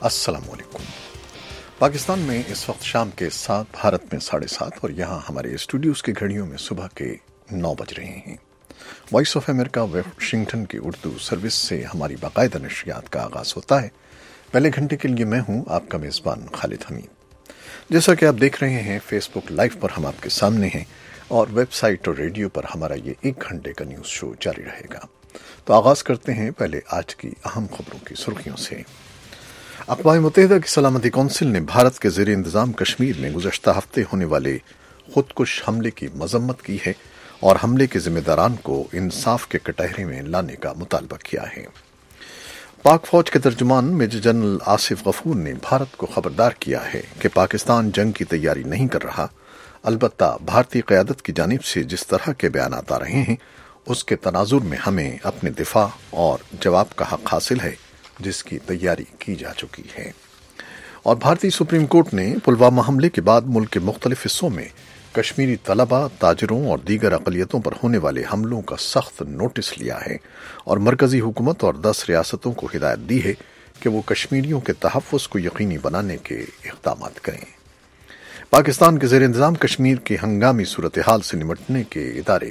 السلام علیکم۔ پاکستان میں اس وقت شام کے 7، بھارت میں 7:30 اور یہاں ہمارے اسٹوڈیوز کی گھڑیوں میں صبح کے 9 بج رہے ہیں۔ وائس آف امریکہ واشنگٹن کی اردو سروس سے ہماری باقاعدہ نشریات کا آغاز ہوتا ہے۔ پہلے گھنٹے کے لیے میں ہوں آپ کا میزبان خالد حمید۔ جیسا کہ آپ دیکھ رہے ہیں، فیس بک لائیو پر ہم آپ کے سامنے ہیں اور ویب سائٹ اور ریڈیو پر ہمارا یہ 1 گھنٹے کا نیوز شو جاری رہے گا۔ تو آغاز کرتے ہیں پہلے آج کی اہم خبروں کی سرخیوں سے۔ اقوام متحدہ کی سلامتی کونسل نے بھارت کے زیر انتظام کشمیر میں گزشتہ ہفتے ہونے والے خودکش حملے کی مذمت کی ہے اور حملے کے ذمہ داران کو انصاف کے کٹہرے میں لانے کا مطالبہ کیا ہے۔ پاک فوج کے ترجمان میجر جنرل آصف غفور نے بھارت کو خبردار کیا ہے کہ پاکستان جنگ کی تیاری نہیں کر رہا، البتہ بھارتی قیادت کی جانب سے جس طرح کے بیانات آ رہے ہیں اس کے تناظر میں ہمیں اپنے دفاع اور جواب کا حق حاصل ہے، جس کی تیاری کی جا چکی ہے۔ اور بھارتی سپریم کورٹ نے پلوامہ حملے کے بعد ملک کے مختلف حصوں میں کشمیری طلباء، تاجروں اور دیگر اقلیتوں پر ہونے والے حملوں کا سخت نوٹس لیا ہے اور مرکزی حکومت اور 10 ریاستوں کو ہدایت دی ہے کہ وہ کشمیریوں کے تحفظ کو یقینی بنانے کے اقدامات کریں۔ پاکستان کے زیر انتظام کشمیر کی ہنگامی صورتحال سے نمٹنے کے ادارے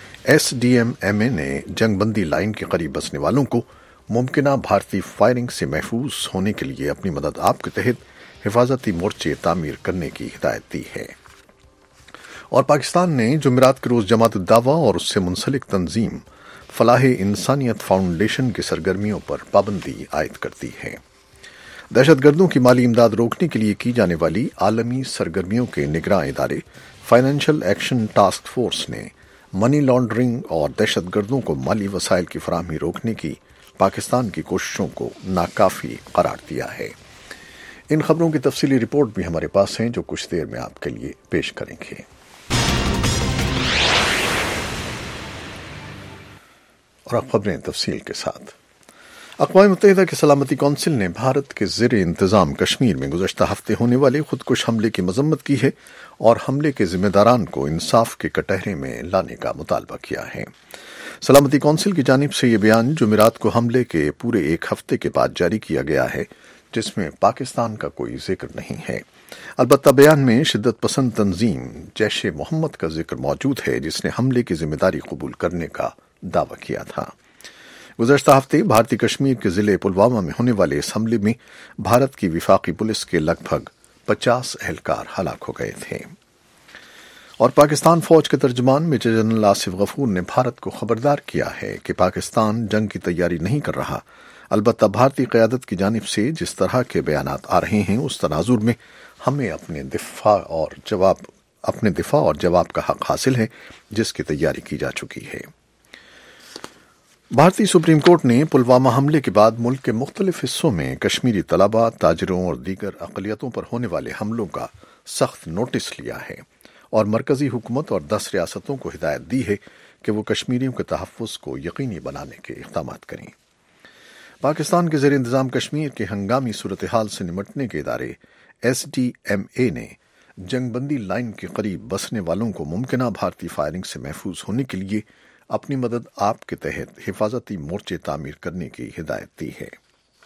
SDMA نے جنگ بندی لائن کے قریب بسنے والوں کو ممکنہ بھارتی فائرنگ سے محفوظ ہونے کے لیے اپنی مدد آپ کے تحت حفاظتی مورچے تعمیر کرنے کی ہدایت دی ہے۔ اور پاکستان نے جمعرات کے روز جماعت الدعوہ اور اس سے منسلک تنظیم فلاح انسانیت فاؤنڈیشن کی سرگرمیوں پر پابندی عائد کر دی ہے۔ دہشت گردوں کی مالی امداد روکنے کے لیے کی جانے والی عالمی سرگرمیوں کے نگراں ادارے فائنینشل ایکشن ٹاسک فورس نے منی لانڈرنگ اور دہشت گردوں کو مالی وسائل کی فراہمی روکنے کی پاکستان کی کوششوں کو ناکافی قرار دیا ہے۔ ان خبروں کی تفصیلی رپورٹ بھی ہمارے پاس ہیں جو کچھ دیر میں آپ کے لیے پیش کریں گے۔ اور اب خبریں تفصیل کے ساتھ۔ اقوام متحدہ کی سلامتی کونسل نے بھارت کے زیر انتظام کشمیر میں گزشتہ ہفتے ہونے والے خودکش حملے کی مذمت کی ہے اور حملے کے ذمہ داران کو انصاف کے کٹہرے میں لانے کا مطالبہ کیا ہے۔ سلامتی کونسل کی جانب سے یہ بیان جمعرات کو حملے کے پورے 1 ہفتے کے بعد جاری کیا گیا ہے، جس میں پاکستان کا کوئی ذکر نہیں ہے۔ البتہ بیان میں شدت پسند تنظیم جیش محمد کا ذکر موجود ہے، جس نے حملے کی ذمہ داری قبول کرنے کا دعویٰ کیا تھا۔ گزشتہ ہفتے بھارتی کشمیر کے ضلع پلوامہ میں ہونے والے اس حملے میں بھارت کی وفاقی پولیس کے لگ بھگ 50 اہلکار ہلاک ہو گئے تھے۔ اور پاکستان فوج کے ترجمان میجر جنرل آصف غفور نے بھارت کو خبردار کیا ہے کہ پاکستان جنگ کی تیاری نہیں کر رہا، البتہ بھارتی قیادت کی جانب سے جس طرح کے بیانات آ رہے ہیں اس تناظر میں ہمیں اپنے دفاع اور جواب کا حق حاصل ہے، جس کی تیاری کی جا چکی ہے۔ بھارتی سپریم کورٹ نے پلوامہ حملے کے بعد ملک کے مختلف حصوں میں کشمیری طلباء، تاجروں اور دیگر اقلیتوں پر ہونے والے حملوں کا سخت نوٹس لیا ہے اور مرکزی حکومت اور 10 ریاستوں کو ہدایت دی ہے کہ وہ کشمیریوں کے تحفظ کو یقینی بنانے کے اقدامات کریں۔ پاکستان کے زیر انتظام کشمیر کے ہنگامی صورتحال سے نمٹنے کے ادارے SDMA نے جنگ بندی لائن کے قریب بسنے والوں کو ممکنہ بھارتی فائرنگ سے محفوظ ہونے کے لیے اپنی مدد آپ کے تحت حفاظتی مورچے تعمیر کرنے کی ہدایت دی ہے۔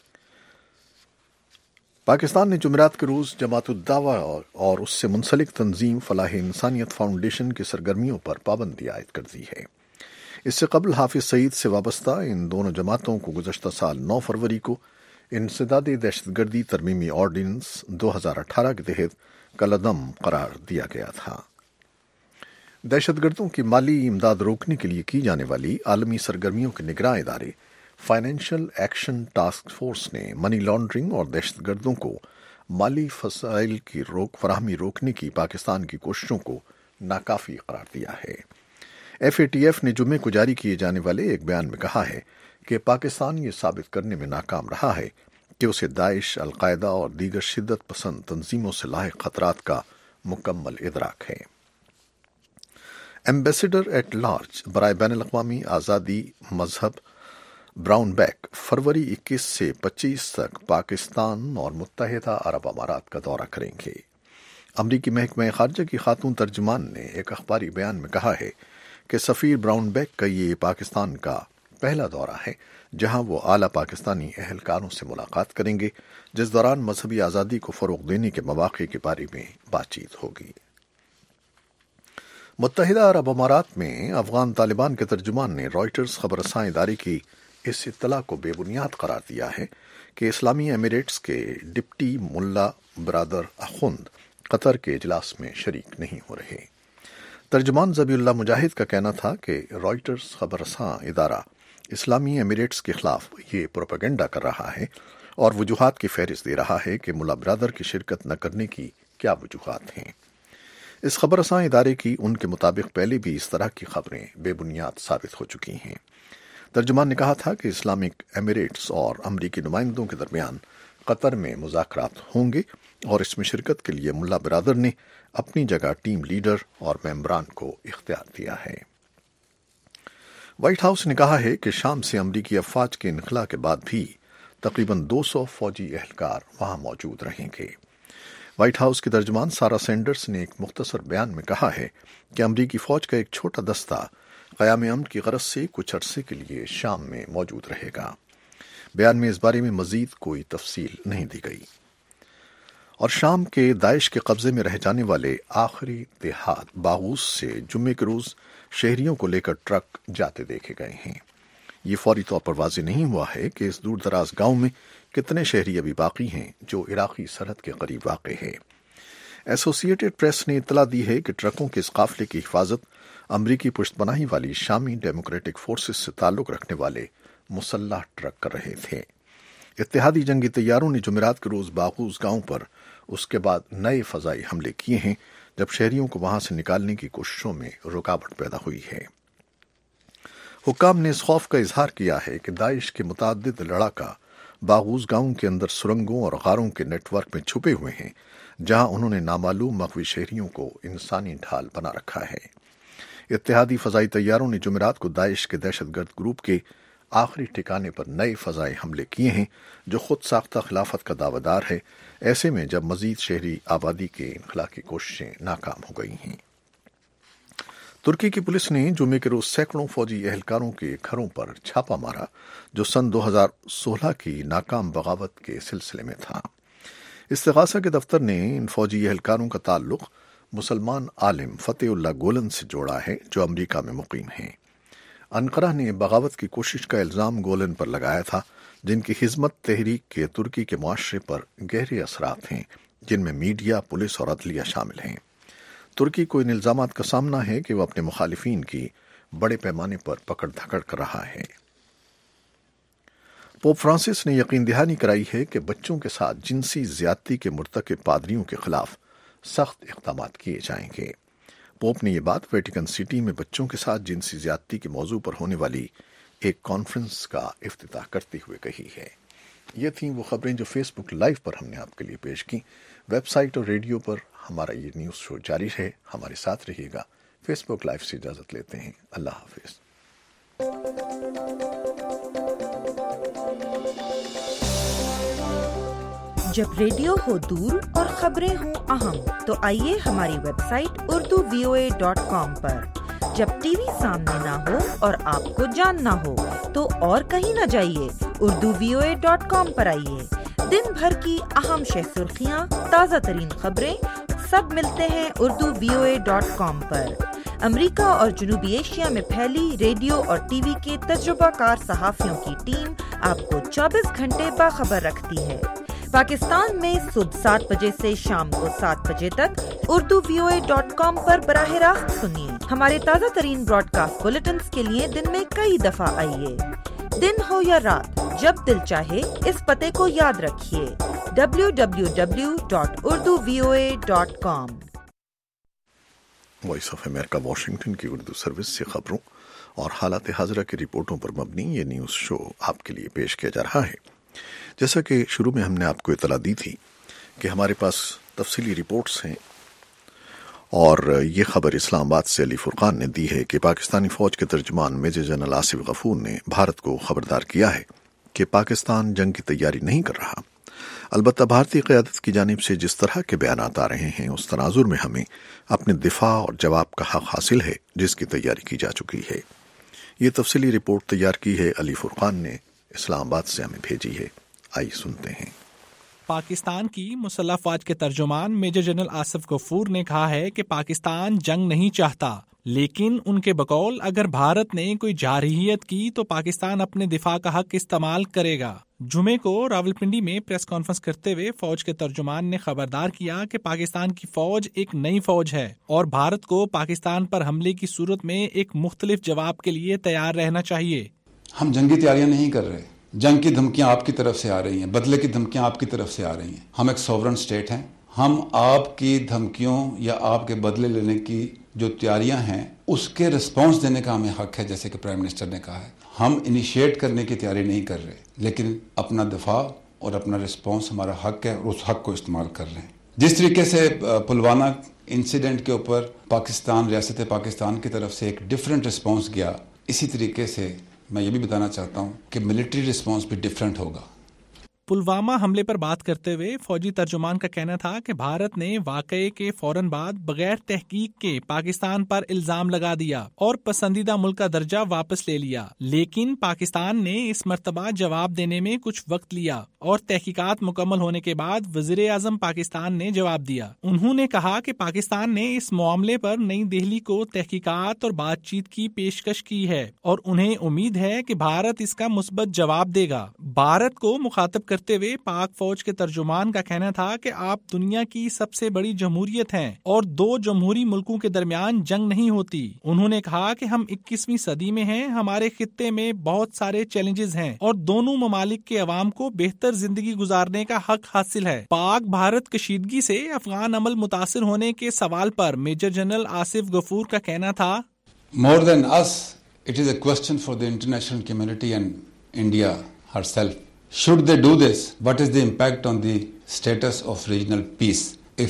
پاکستان نے جمعرات کے روز جماعت الدعوہ اور اس سے منسلک تنظیم فلاح انسانیت فاؤنڈیشن کی سرگرمیوں پر پابندی عائد کر دی ہے۔ اس سے قبل حافظ سعید سے وابستہ ان دونوں جماعتوں کو گزشتہ سال 9 فروری کو انسداد دہشت گردی ترمیمی آرڈیننس 2018 کے تحت کالعدم قرار دیا گیا تھا۔ دہشت گردوں کی مالی امداد روکنے کے لیے کی جانے والی عالمی سرگرمیوں کے نگراں ادارے فائنینشل ایکشن ٹاسک فورس نے منی لانڈرنگ اور دہشت گردوں کو مالی وسائل کی فراہمی روکنے کی پاکستان کی کوششوں کو ناکافی قرار دیا ہے۔ FATF نے جمعے کو جاری کیے جانے والے ایک بیان میں کہا ہے کہ پاکستان یہ ثابت کرنے میں ناکام رہا ہے کہ اسے داعش، القاعدہ اور دیگر شدت پسند تنظیموں سے لاحق خطرات کا مکمل ادراک ہے۔ ایمبیسڈر ایٹ لارج برائے بین الاقوامی آزادی مذہب براؤن بیک فروری 21 سے 25 تک پاکستان اور متحدہ عرب امارات کا دورہ کریں گے۔ امریکی محکمہ خارجہ کی خاتون ترجمان نے ایک اخباری بیان میں کہا ہے کہ سفیر براؤن بیک کا یہ پاکستان کا پہلا دورہ ہے جہاں وہ اعلیٰ پاکستانی اہلکاروں سے ملاقات کریں گے، جس دوران مذہبی آزادی کو فروغ دینے کے مواقع کے بارے میں بات چیت ہوگی۔ متحدہ عرب امارات میں افغان طالبان کے ترجمان نے رائٹرز خبر رساں ادارے کی اس اطلاع کو بے بنیاد قرار دیا ہے کہ اسلامی ایمریٹس کے ڈپٹی ملا برادر اخند قطر کے اجلاس میں شریک نہیں ہو رہے۔ ترجمان ذبیح اللہ مجاہد کا کہنا تھا کہ رائٹرز خبر رساں ادارہ اسلامی ایمریٹس کے خلاف یہ پروپیگنڈا کر رہا ہے اور وجوہات کی فہرست دے رہا ہے کہ ملا برادر کی شرکت نہ کرنے کی کیا وجوہات ہیں۔ اس خبر رساں ادارے کی ان کے مطابق پہلے بھی اس طرح کی خبریں بے بنیاد ثابت ہو چکی ہیں۔ ترجمان نے کہا تھا کہ اسلامک ایمریٹس اور امریکی نمائندوں کے درمیان قطر میں مذاکرات ہوں گے اور اس میں شرکت کے لیے ملا برادر نے اپنی جگہ ٹیم لیڈر اور ممبران کو اختیار دیا ہے۔ وائٹ ہاؤس نے کہا ہے کہ شام سے امریکی افواج کے انخلاء کے بعد بھی تقریباً 200 فوجی اہلکار وہاں موجود رہیں گے۔ وائٹ ہاؤس کی ترجمان سارا سینڈرز نے ایک مختصر بیان میں کہا ہے کہ امریکی فوج کا ایک چھوٹا دستہ قیام امن کی غرض سے کچھ عرصے کے لیے شام میں موجود رہے گا۔ بیان میں اس بارے میں مزید کوئی تفصیل نہیں دی گئی۔ اور شام کے داعش کے قبضے میں رہ جانے والے آخری دیہات باغوس سے جمعے کے روز شہریوں کو لے کر ٹرک جاتے دیکھے گئے ہیں۔ یہ فوری طور پر واضح نہیں ہوا ہے کہ اس دور دراز گاؤں میں کتنے شہری ابھی باقی ہیں جو عراقی سرحد کے قریب واقع ہے۔ ایسوسی ایٹڈ پریس نے اطلاع دی ہے کہ ٹرکوں کے اس قافلے کی حفاظت امریکی پشت پناہی والی شامی ڈیموکریٹک فورسز سے تعلق رکھنے والے مسلح ٹرک کر رہے تھے۔ اتحادی جنگی طیاروں نے جمعرات کے روز باغوس گاؤں پر اس کے بعد نئے فضائی حملے کیے ہیں جب شہریوں کو وہاں سے نکالنے کی کوششوں میں رکاوٹ پیدا ہوئی ہے۔ حکام نے اس خوف کا اظہار کیا ہے کہ داعش کے متعدد لڑاکا باغوس گاؤں کے اندر سرنگوں اور غاروں کے نیٹ ورک میں چھپے ہوئے ہیں، جہاں انہوں نے نامعلوم مغوی شہریوں کو انسانی ڈھال بنا رکھا ہے۔ اتحادی فضائی طیاروں نے جمعرات کو داعش کے دہشت گرد گروپ کے آخری ٹھکانے پر نئے فضائی حملے کیے ہیں جو خود ساختہ خلافت کا دعویٰ دار ہے، ایسے میں جب مزید شہری آبادی کے انخلاء کی کوششیں ناکام ہو گئی ہیں۔ ترکی کی پولیس نے جمعے کے روز سینکڑوں فوجی اہلکاروں کے گھروں پر چھاپا مارا جو سن 2016 کی ناکام بغاوت کے سلسلے میں تھا۔ استغاثہ کے دفتر نے ان فوجی اہلکاروں کا تعلق مسلمان عالم فتح اللہ گولن سے جوڑا ہے جو امریکہ میں مقیم ہیں۔ انقرہ نے بغاوت کی کوشش کا الزام گولن پر لگایا تھا، جن کی خدمت تحریک کے ترکی کے معاشرے پر گہرے اثرات ہیں، جن میں میڈیا، پولیس اور عدلیہ شامل ہیں۔ ترکی کو ان الزامات کا سامنا ہے کہ وہ اپنے مخالفین کی بڑے پیمانے پر پکڑ دھکڑ کر رہا ہے۔ پوپ فرانسس نے یقین دہانی کرائی ہے کہ بچوں کے ساتھ جنسی زیادتی کے مرتکب پادریوں کے خلاف سخت اقدامات کیے جائیں گے۔ پوپ نے یہ بات ویٹیکن سٹی میں بچوں کے ساتھ جنسی زیادتی کے موضوع پر ہونے والی ایک کانفرنس کا افتتاح کرتے ہوئے کہی ہے۔ یہ تھیں وہ خبریں جو فیس بک لائیو پر ہم نے آپ کے لیے پیش کی۔ ویب سائٹ اور ریڈیو پر ہمارا یہ نیوز شو جاری ہے، ہمارے ساتھ رہیے گا۔ فیس بک لائیو سے اجازت لیتے ہیں، اللہ حافظ۔ جب ریڈیو ہو دور اور خبریں ہوں اہم تو آئیے ہماری ویب سائٹ urduvoa.com پر۔ جب ٹی وی سامنے نہ ہو اور آپ کو جاننا ہو تو اور کہیں نہ جائیے، urduvoa.com پر آئیے۔ دن بھر کی اہم شہ سرخیاں، تازہ ترین خبریں سب ملتے ہیں urduvoa.com پر۔ امریکہ اور جنوبی ایشیا میں پھیلی ریڈیو اور ٹی وی کے تجربہ کار صحافیوں کی ٹیم آپ کو 24 گھنٹے باخبر رکھتی ہے۔ پاکستان میں صبح 7 بجے سے شام کو 7 بجے تک urduvoa.com پر براہ راست سنیے۔ ہمارے تازہ ترین براڈ کاسٹ بلیٹنز کے لیے دن میں کئی دفعہ آئیے۔ دن ہو یا رات، جب دل چاہے اس پتے کو یاد رکھیے، www.urduvoa.com۔ Voice of America Washington کی اردو سروس سے خبروں اور حالات حاضرہ کی رپورٹوں پر مبنی یہ نیوز شو آپ کے لیے پیش کیا جا رہا ہے۔ جیسا کہ شروع میں ہم نے آپ کو اطلاع دی تھی کہ ہمارے پاس تفصیلی رپورٹس ہیں، اور یہ خبر اسلام آباد سے علی فرقان نے دی ہے کہ پاکستانی فوج کے ترجمان میجر جنرل آصف غفور نے بھارت کو خبردار کیا ہے کہ پاکستان جنگ کی تیاری نہیں کر رہا۔ البتہ بھارتی قیادت کی جانب سے جس طرح کے بیانات آ رہے ہیں اس تناظر میں ہمیں اپنے دفاع اور جواب کا حق حاصل ہے جس کی تیاری کی جا چکی ہے۔ یہ تفصیلی رپورٹ تیار کی ہے علی فرقان نے، اسلام آباد سے ہمیں بھیجی ہے، آئیے سنتے ہیں۔ پاکستان کی مسلح افواج کے ترجمان میجر جنرل آصف غفور نے کہا ہے کہ پاکستان جنگ نہیں چاہتا، لیکن ان کے بقول اگر بھارت نے کوئی جارحیت کی تو پاکستان اپنے دفاع کا حق استعمال کرے گا۔ جمعے کو راولپنڈی میں پریس کانفرنس کرتے ہوئے فوج کے ترجمان نے خبردار کیا کہ پاکستان کی فوج ایک نئی فوج ہے اور بھارت کو پاکستان پر حملے کی صورت میں ایک مختلف جواب کے لیے تیار رہنا چاہیے۔ ہم جنگی تیاریاں نہیں کر رہے، جنگ کی دھمکیاں آپ کی طرف سے آ رہی ہیں، بدلے کی دھمکیاں آپ کی طرف سے آ رہی ہیں۔ ہم ایک سوورن اسٹیٹ ہیں، ہم آپ کی دھمکیوں یا آپ کے بدلے لینے کی جو تیاریاں ہیں اس کے رسپانس دینے کا ہمیں حق ہے، جیسے کہ پرائم منسٹر نے کہا ہے۔ ہم انیشیٹ کرنے کی تیاری نہیں کر رہے، لیکن اپنا دفاع اور اپنا رسپانس ہمارا حق ہے اور اس حق کو استعمال کر رہے ہیں۔ جس طریقے سے پلوامہ انسیڈنٹ کے اوپر پاکستان، ریاست پاکستان کی طرف سے ایک ڈیفرنٹ رسپانس گیا، اسی طریقے سے میں یہ بھی بتانا چاہتا ہوں کہ ملٹری رسپانس بھی ڈیفرنٹ ہوگا۔ پلوامہ حملے پر بات کرتے ہوئے فوجی ترجمان کا کہنا تھا کہ بھارت نے واقعے کے فوراً بعد بغیر تحقیق کے پاکستان پر الزام لگا دیا اور پسندیدہ ملک کا درجہ واپس لے لیا، لیکن پاکستان نے اس مرتبہ جواب دینے میں کچھ وقت لیا اور تحقیقات مکمل ہونے کے بعد وزیر اعظم پاکستان نے جواب دیا۔ انہوں نے کہا کہ پاکستان نے اس معاملے پر نئی دہلی کو تحقیقات اور بات چیت کی پیشکش کی ہے اور انہیں امید ہے کہ بھارت اس کا مثبت جواب دے گا۔ بھارت کو مخاطب کرتے ہوئے پاک فوج کے ترجمان کا کہنا تھا کہ آپ دنیا کی سب سے بڑی جمہوریت ہیں اور دو جمہوری ملکوں کے درمیان جنگ نہیں ہوتی۔ انہوں نے کہا کہ ہم 21ویں صدی میں ہیں، ہمارے خطے میں بہت سارے چیلنجز ہیں اور دونوں ممالک کے عوام کو بہتر زندگی گزارنے کا حق حاصل ہے۔ پاک بھارت کشیدگی سے افغان عمل متاثر ہونے کے سوال پر میجر جنرل آصف غفور کا کہنا تھا، More than us, it is a question for the international community and India herself. Should they do this? What is the impact on the status of regional peace?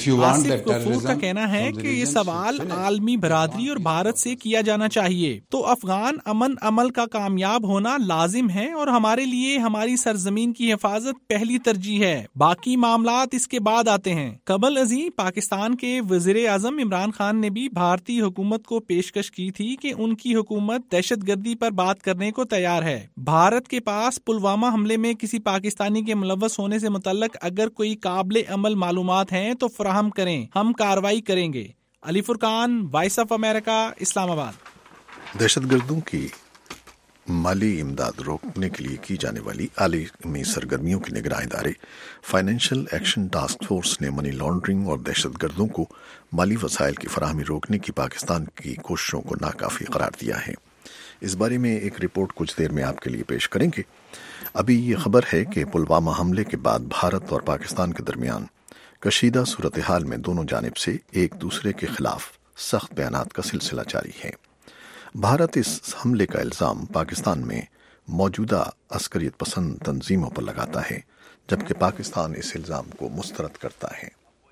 Asif غفور کا کہنا ہے کہ یہ سوال عالمی برادری اور بھارت سے کیا جانا چاہیے۔ تو افغان امن عمل کا کامیاب ہونا لازم ہے اور ہمارے لیے ہماری سرزمین کی حفاظت پہلی ترجیح ہے، باقی معاملات اس کے بعد آتے ہیں۔ قبل ازیں پاکستان کے وزیر اعظم عمران خان نے بھی بھارتی حکومت کو پیشکش کی تھی کہ ان کی حکومت دہشت گردی پر بات کرنے کو تیار ہے۔ بھارت کے پاس پلوامہ حملے میں کسی پاکستانی کے ملوث ہونے سے متعلق اگر کوئی قابل عمل معلومات ہیں تو فراہم کریں، ہم کارروائی کریں گے۔ علی فرقان، وائس آف امریکہ، اسلام آباد۔ دہشت گردوں کی مالی امداد روکنے کے لیے کی جانے والی عالمی سرگرمیوں کے نگراں ادارے فائنینشیل ایکشن ٹاسک فورس نے منی لانڈرنگ اور دہشت گردوں کو مالی وسائل کی فراہمی روکنے کی پاکستان کی کوششوں کو ناکافی قرار دیا ہے۔ اس بارے میں ایک رپورٹ کچھ دیر میں آپ کے لیے پیش کریں گے۔ ابھی یہ خبر ہے کہ پلوامہ حملے کے بعد بھارت اور پاکستان کے درمیان کشیدہ صورتحال میں دونوں جانب سے ایک دوسرے کے خلاف سخت بیانات کا سلسلہ جاری ہے۔ بھارت اس حملے کا الزام پاکستان میں موجودہ عسکریت پسند تنظیموں پر لگاتا ہے، جبکہ پاکستان اس الزام کو مسترد کرتا ہے۔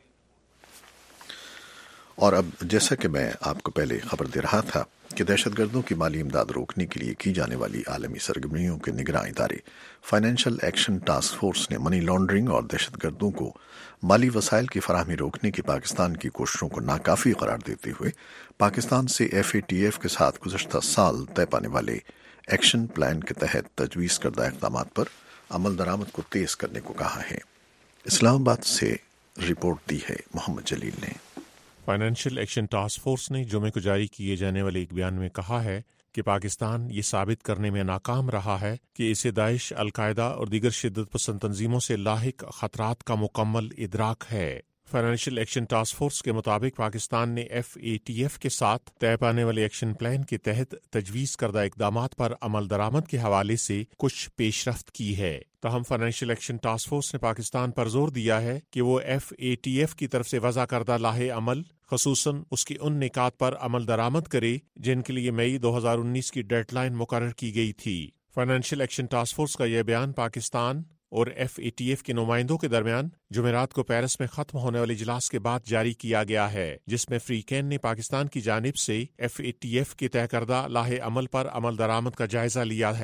اور اب جیسا کہ میں آپ کو پہلے خبر دے رہا تھا کہ دہشت گردوں کی مالی امداد روکنے کے لیے کی جانے والی عالمی سرگرمیوں کے نگراں ادارے فائنینشیل ایکشن ٹاسک فورس نے منی لانڈرنگ اور دہشت گردوں کو مالی وسائل کی فراہمی روکنے کی پاکستان کی کوششوں کو ناکافی قرار دیتے ہوئے پاکستان سے FATF کے ساتھ گزشتہ سال طے پانے والے ایکشن پلان کے تحت تجویز کردہ اقدامات پر عمل درآمد کو تیز کرنے کو کہا ہے۔ اسلام آباد سے رپورٹ دی ہے محمد جلیل نے۔ فائنینشیل ایکشن ٹاسک فورس نے جمعے کو جاری کیے جانے والے ایک بیان میں کہا ہے کہ پاکستان یہ ثابت کرنے میں ناکام رہا ہے کہ اسے داعش، القاعدہ اور دیگر شدت پسند تنظیموں سے لاحق خطرات کا مکمل ادراک ہے۔ فائنینشیل ایکشن ٹاسک فورس کے مطابق پاکستان نے FATF کے ساتھ طے پانے والے ایکشن پلان کے تحت تجویز کردہ اقدامات پر عمل درآمد کے حوالے سے کچھ پیش رفت کی ہے۔ تاہم فائنینشیل ایکشن ٹاسک فورس نے پاکستان پر زور دیا ہے کہ وہ FATF کی طرف سے وضع کردہ لاہے عمل، خصوصاً اس کی ان نکات پر عمل درآمد کرے جن کے لیے مئی 2019 کی ڈیڈ لائن مقرر کی گئی تھی۔ فائنینشیل ایکشن ٹاسک فورس کا یہ بیان پاکستان اور FATF کے نمائندوں کے درمیان جمعرات کو پیرس میں ختم ہونے والے اجلاس کے بعد جاری کیا گیا ہے، جس میں فریقین نے پاکستان کی جانب سے FATF کے طے کردہ لاہے عمل پر عمل درآمد کا جائزہ لیا ہے۔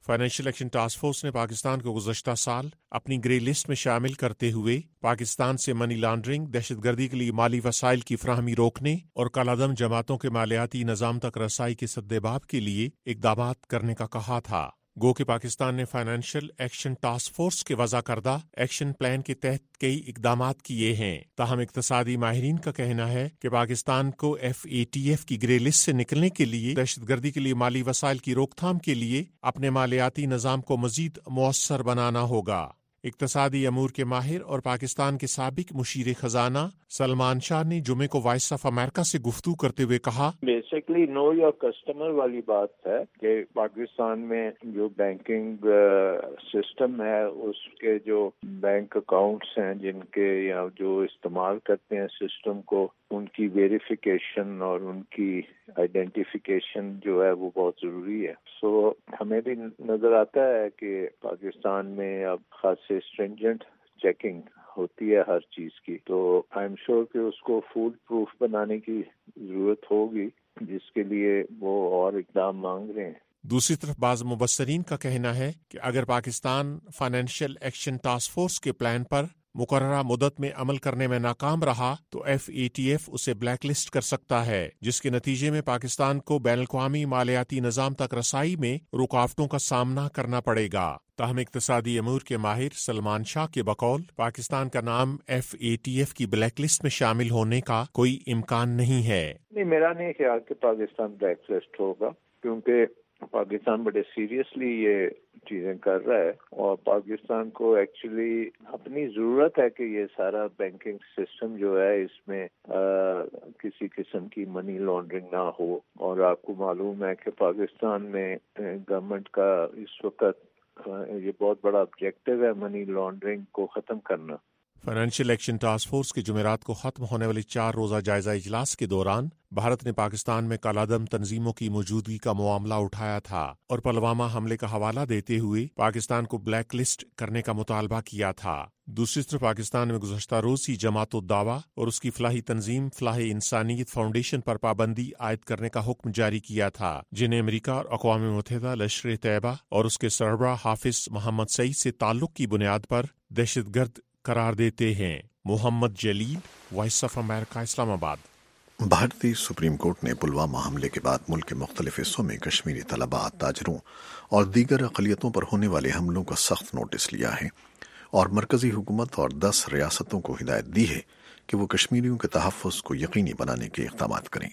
फाइनेंशियल एक्शन टास्क फोर्स ने पाकिस्तान को गुज़श्ता साल अपनी ग्रे लिस्ट में शामिल करते हुए पाकिस्तान से मनी लॉन्ड्रिंग, दहशतगर्दी के लिए माली वसाइल की फराहमी रोकने और कालादम जमातों के मालियाती निज़ाम तक रसाई के सद्देबाब के लिए इक़दामात करने का कहा था। गो कि पाकिस्तान ने फाइनेंशियल एक्शन टास्क फोर्स के वज़ा करदा एक्शन प्लान के तहत कई इकदामात किए हैं। ताहम इक़्तिसादी माहिरीन का कहना है कि पाकिस्तान को FATF की ग्रे लिस्ट से निकलने के लिए, दहशतगर्दी के लिए माली वसाइल की रोकथाम के लिए अपने मालियाती निज़ाम को मज़ीद मुअस्सर बनाना होगा। इक़्तिसादी अमूर के माहिर और पाकिस्तान के साबिक मुशीर खजाना सलमान शाह ने जुमे को वॉइस ऑफ अमेरिका से गुफ्तगू करते हुए कहा, बेसिकली नो योर कस्टमर वाली बात है कि पाकिस्तान में जो बैंकिंग सिस्टम है उसके जो बैंक अकाउंट्स हैं जिनके या जो इस्तेमाल करते हैं सिस्टम को, उनकी वेरिफिकेशन और उनकी आइडेंटिफिकेशन जो है वो बहुत ज़रूरी है। सो हमें भी नज़र आता है कि पाकिस्तान में अब खासे स्ट्रिंजेंट चेकिंग होती है हर चीज़ की, तो आई एम श्योर कि उसको फूड प्रूफ बनाने की ज़रूरत होगी, जिसके लिए वो और इक़दाम मांग रहे हैं। दूसरी तरफ बाज़ मुबस्सरीन का कहना है कि अगर Pakistan financial action task force के प्लान पर मुकर्ररा मुद्दत में अमल करने में नाकाम रहा तो FATF उसे ब्लैक लिस्ट कर सकता है, जिसके नतीजे में पाकिस्तान को बैनुल-अक़वामी मालियाती निज़ाम तक रसाई में रुकावटों का सामना करना पड़ेगा। ताहम इक़्तिसादी अमूर के माहिर सलमान शाह के बकौल पाकिस्तान का नाम FATF की ब्लैक लिस्ट में शामिल होने का कोई इम्कान नहीं है। नहीं, मेरा नहीं ख्याल कि पाकिस्तान ब्लैक लिस्ट होगा, क्योंकि पाकिस्तान बड़े सीरियसली ये चीज़ें कर रहा है और पाकिस्तान को एक्चुअली अपनी ज़रूरत है कि ये सारा बैंकिंग सिस्टम जो है इसमें किसी किस्म की मनी लॉन्ड्रिंग ना हो। और आपको मालूम है कि पाकिस्तान में गवर्नमेंट का इस वक्त ये बहुत बड़ा ऑब्जेक्टिव है मनी लॉन्ड्रिंग को ख़त्म करना। फाइनेंशियल एक्शन टास्क फोर्स के जुमेरात को खत्म होने वाली 4 रोज़ा जायजा इजलास के दौरान भारत ने पाकिस्तान में कालादम तंजीमों की मौजूदगी का मामला उठाया था और पुलवामा हमले का हवाला देते हुए पाकिस्तान को ब्लैक लिस्ट करने का मुतालबा किया था। दूसरी तरफ पाकिस्तान में गुज़श्ता रोज़ ही जमात-उद-दावा और उसकी फलाही तंजीम फलाह इंसानियत फाउंडेशन पर पाबंदी आयद करने का हुक्म जारी किया था, जिन्हें अमेरिका और अक़वाम मुत्तहिदा, लश्कर-ए-तैयबा और उसके सरबराह हाफिज मोहम्मद सईद से ताल्लुक की बुनियाद पर दहशतगर्द करार देते हैं। Mohammad Jalil, voice of America, Islamabad. भारतीय सुप्रीम कोर्ट ने पुलवामा हमले के बाद मुल्क के मुख्तलिफ हिस्सों में कश्मीरी तलबा, ताजरों और दीगर अक़लियतों पर होने वाले हमलों का सख्त नोटिस लिया है और मरकजी हुकूमत और 10 रियासतों को हिदायत दी है कि वो कश्मीरियों के तहफ़्फ़ुज़ को यकीनी बनाने के इक़दामात करें।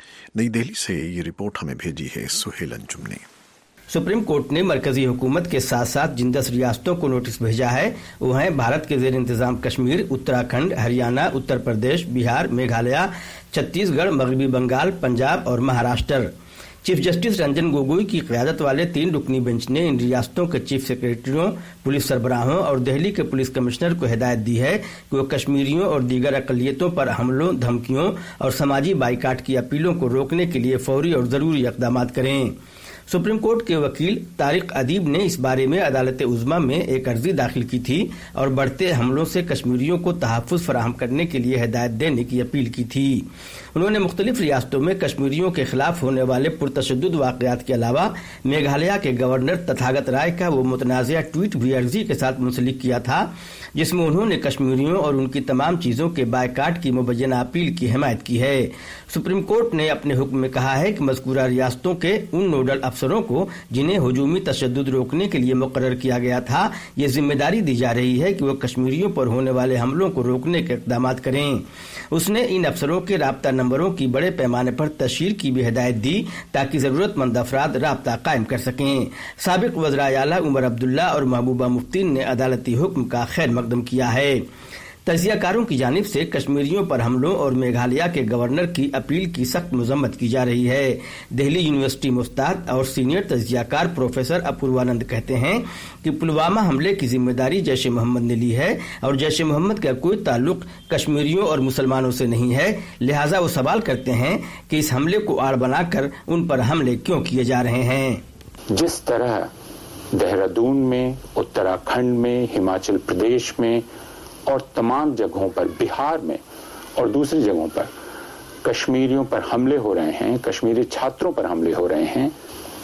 नई दिल्ली से ये रिपोर्ट हमें भेजी है सुहेल अंजुम ने। सुप्रीम कोर्ट ने मरकजी हुकूमत के साथ साथ जिन 10 रियासतों को नोटिस भेजा है वो हैं भारत के ज़ेर इंतज़ाम कश्मीर, उत्तराखंड, हरियाणा, उत्तर प्रदेश, बिहार, मेघालय, छत्तीसगढ़, मगरबी बंगाल, पंजाब और महाराष्ट्र। चीफ जस्टिस रंजन गोगोई की क़यादत वाले 3 रुकनी बेंच ने इन रियासतों के चीफ सेक्रेटरियों, पुलिस सरबराहों और दिल्ली के पुलिस कमिश्नर को हिदायत दी है कि वो कश्मीरियों और दीगर अक़लियतों पर हमलों, धमकियों और समाजी बाइकाट की अपीलों को रोकने के लिए फौरी और ज़रूरी इक़दाम करें। सुप्रीम कोर्ट के वकील तारिक अदीब ने इस बारे में अदालत उज़्मा में एक अर्जी दाखिल की थी और बढ़ते हमलों से कश्मीरियों को तहफ़्फ़ुज़ फराहम करने के लिए हिदायत देने की अपील की थी। उन्होंने मुख्तलिफ रियासतों में कश्मीरियों के खिलाफ होने वाले पुरतशद्दुद वाक़यात के अलावा मेघालय के गवर्नर तथागत राय का वो मुतनाज़िया ट्वीट भी अर्जी के साथ मुंसलिक किया था, जिसमें उन्होंने कश्मीरियों और उनकी तमाम चीज़ों के बायकाट की मुबैना अपील की हिमायत की है। सुप्रीम कोर्ट ने अपने हुक्म में कहा है कि मज़कूरा रियासतों के उन नोडल अफसरों को जिन्हें हुजूमी तशद्दुद रोकने के लिए मुकर्रर किया गया था, ये जिम्मेदारी दी जा रही है कि वो कश्मीरियों पर होने वाले हमलों को रोकने के इक़दाम करें। उसने इन अफसरों के राब्ता नंबरों की बड़े पैमाने पर तशहीर की भी हिदायत दी ताकि ज़रूरतमंद अफराद राब्ता कायम कर सकें। साबिक वज़राए आला उमर अब्दुल्ला और महबूबा मुफ्ती ने अदालती हुक्म का खैर मकदम किया है। तजियाकारों की जानिब से कश्मीरियों पर हमलों और मेघालय के गवर्नर की अपील की सख्त मजम्मत की जा रही है। दिल्ली यूनिवर्सिटी मुस्ताद और सीनियर तजियाकार प्रोफेसर अपूर्वानंद कहते हैं कि पुलवामा हमले की जिम्मेदारी जैश ए मोहम्मद ने ली है और जैश ए मोहम्मद का कोई ताल्लुक कश्मीरियों और मुसलमानों से नहीं है, लिहाजा वो सवाल करते हैं कि इस हमले को आड़ बनाकर उन पर हमले क्यों किए जा रहे हैं। जिस तरह देहरादून में, उत्तराखंड में, हिमाचल प्रदेश में और तमाम जगहों पर, बिहार में और दूसरी जगहों पर कश्मीरियों पर हमले हो रहे हैं, कश्मीरी छात्रों पर हमले हो रहे हैं,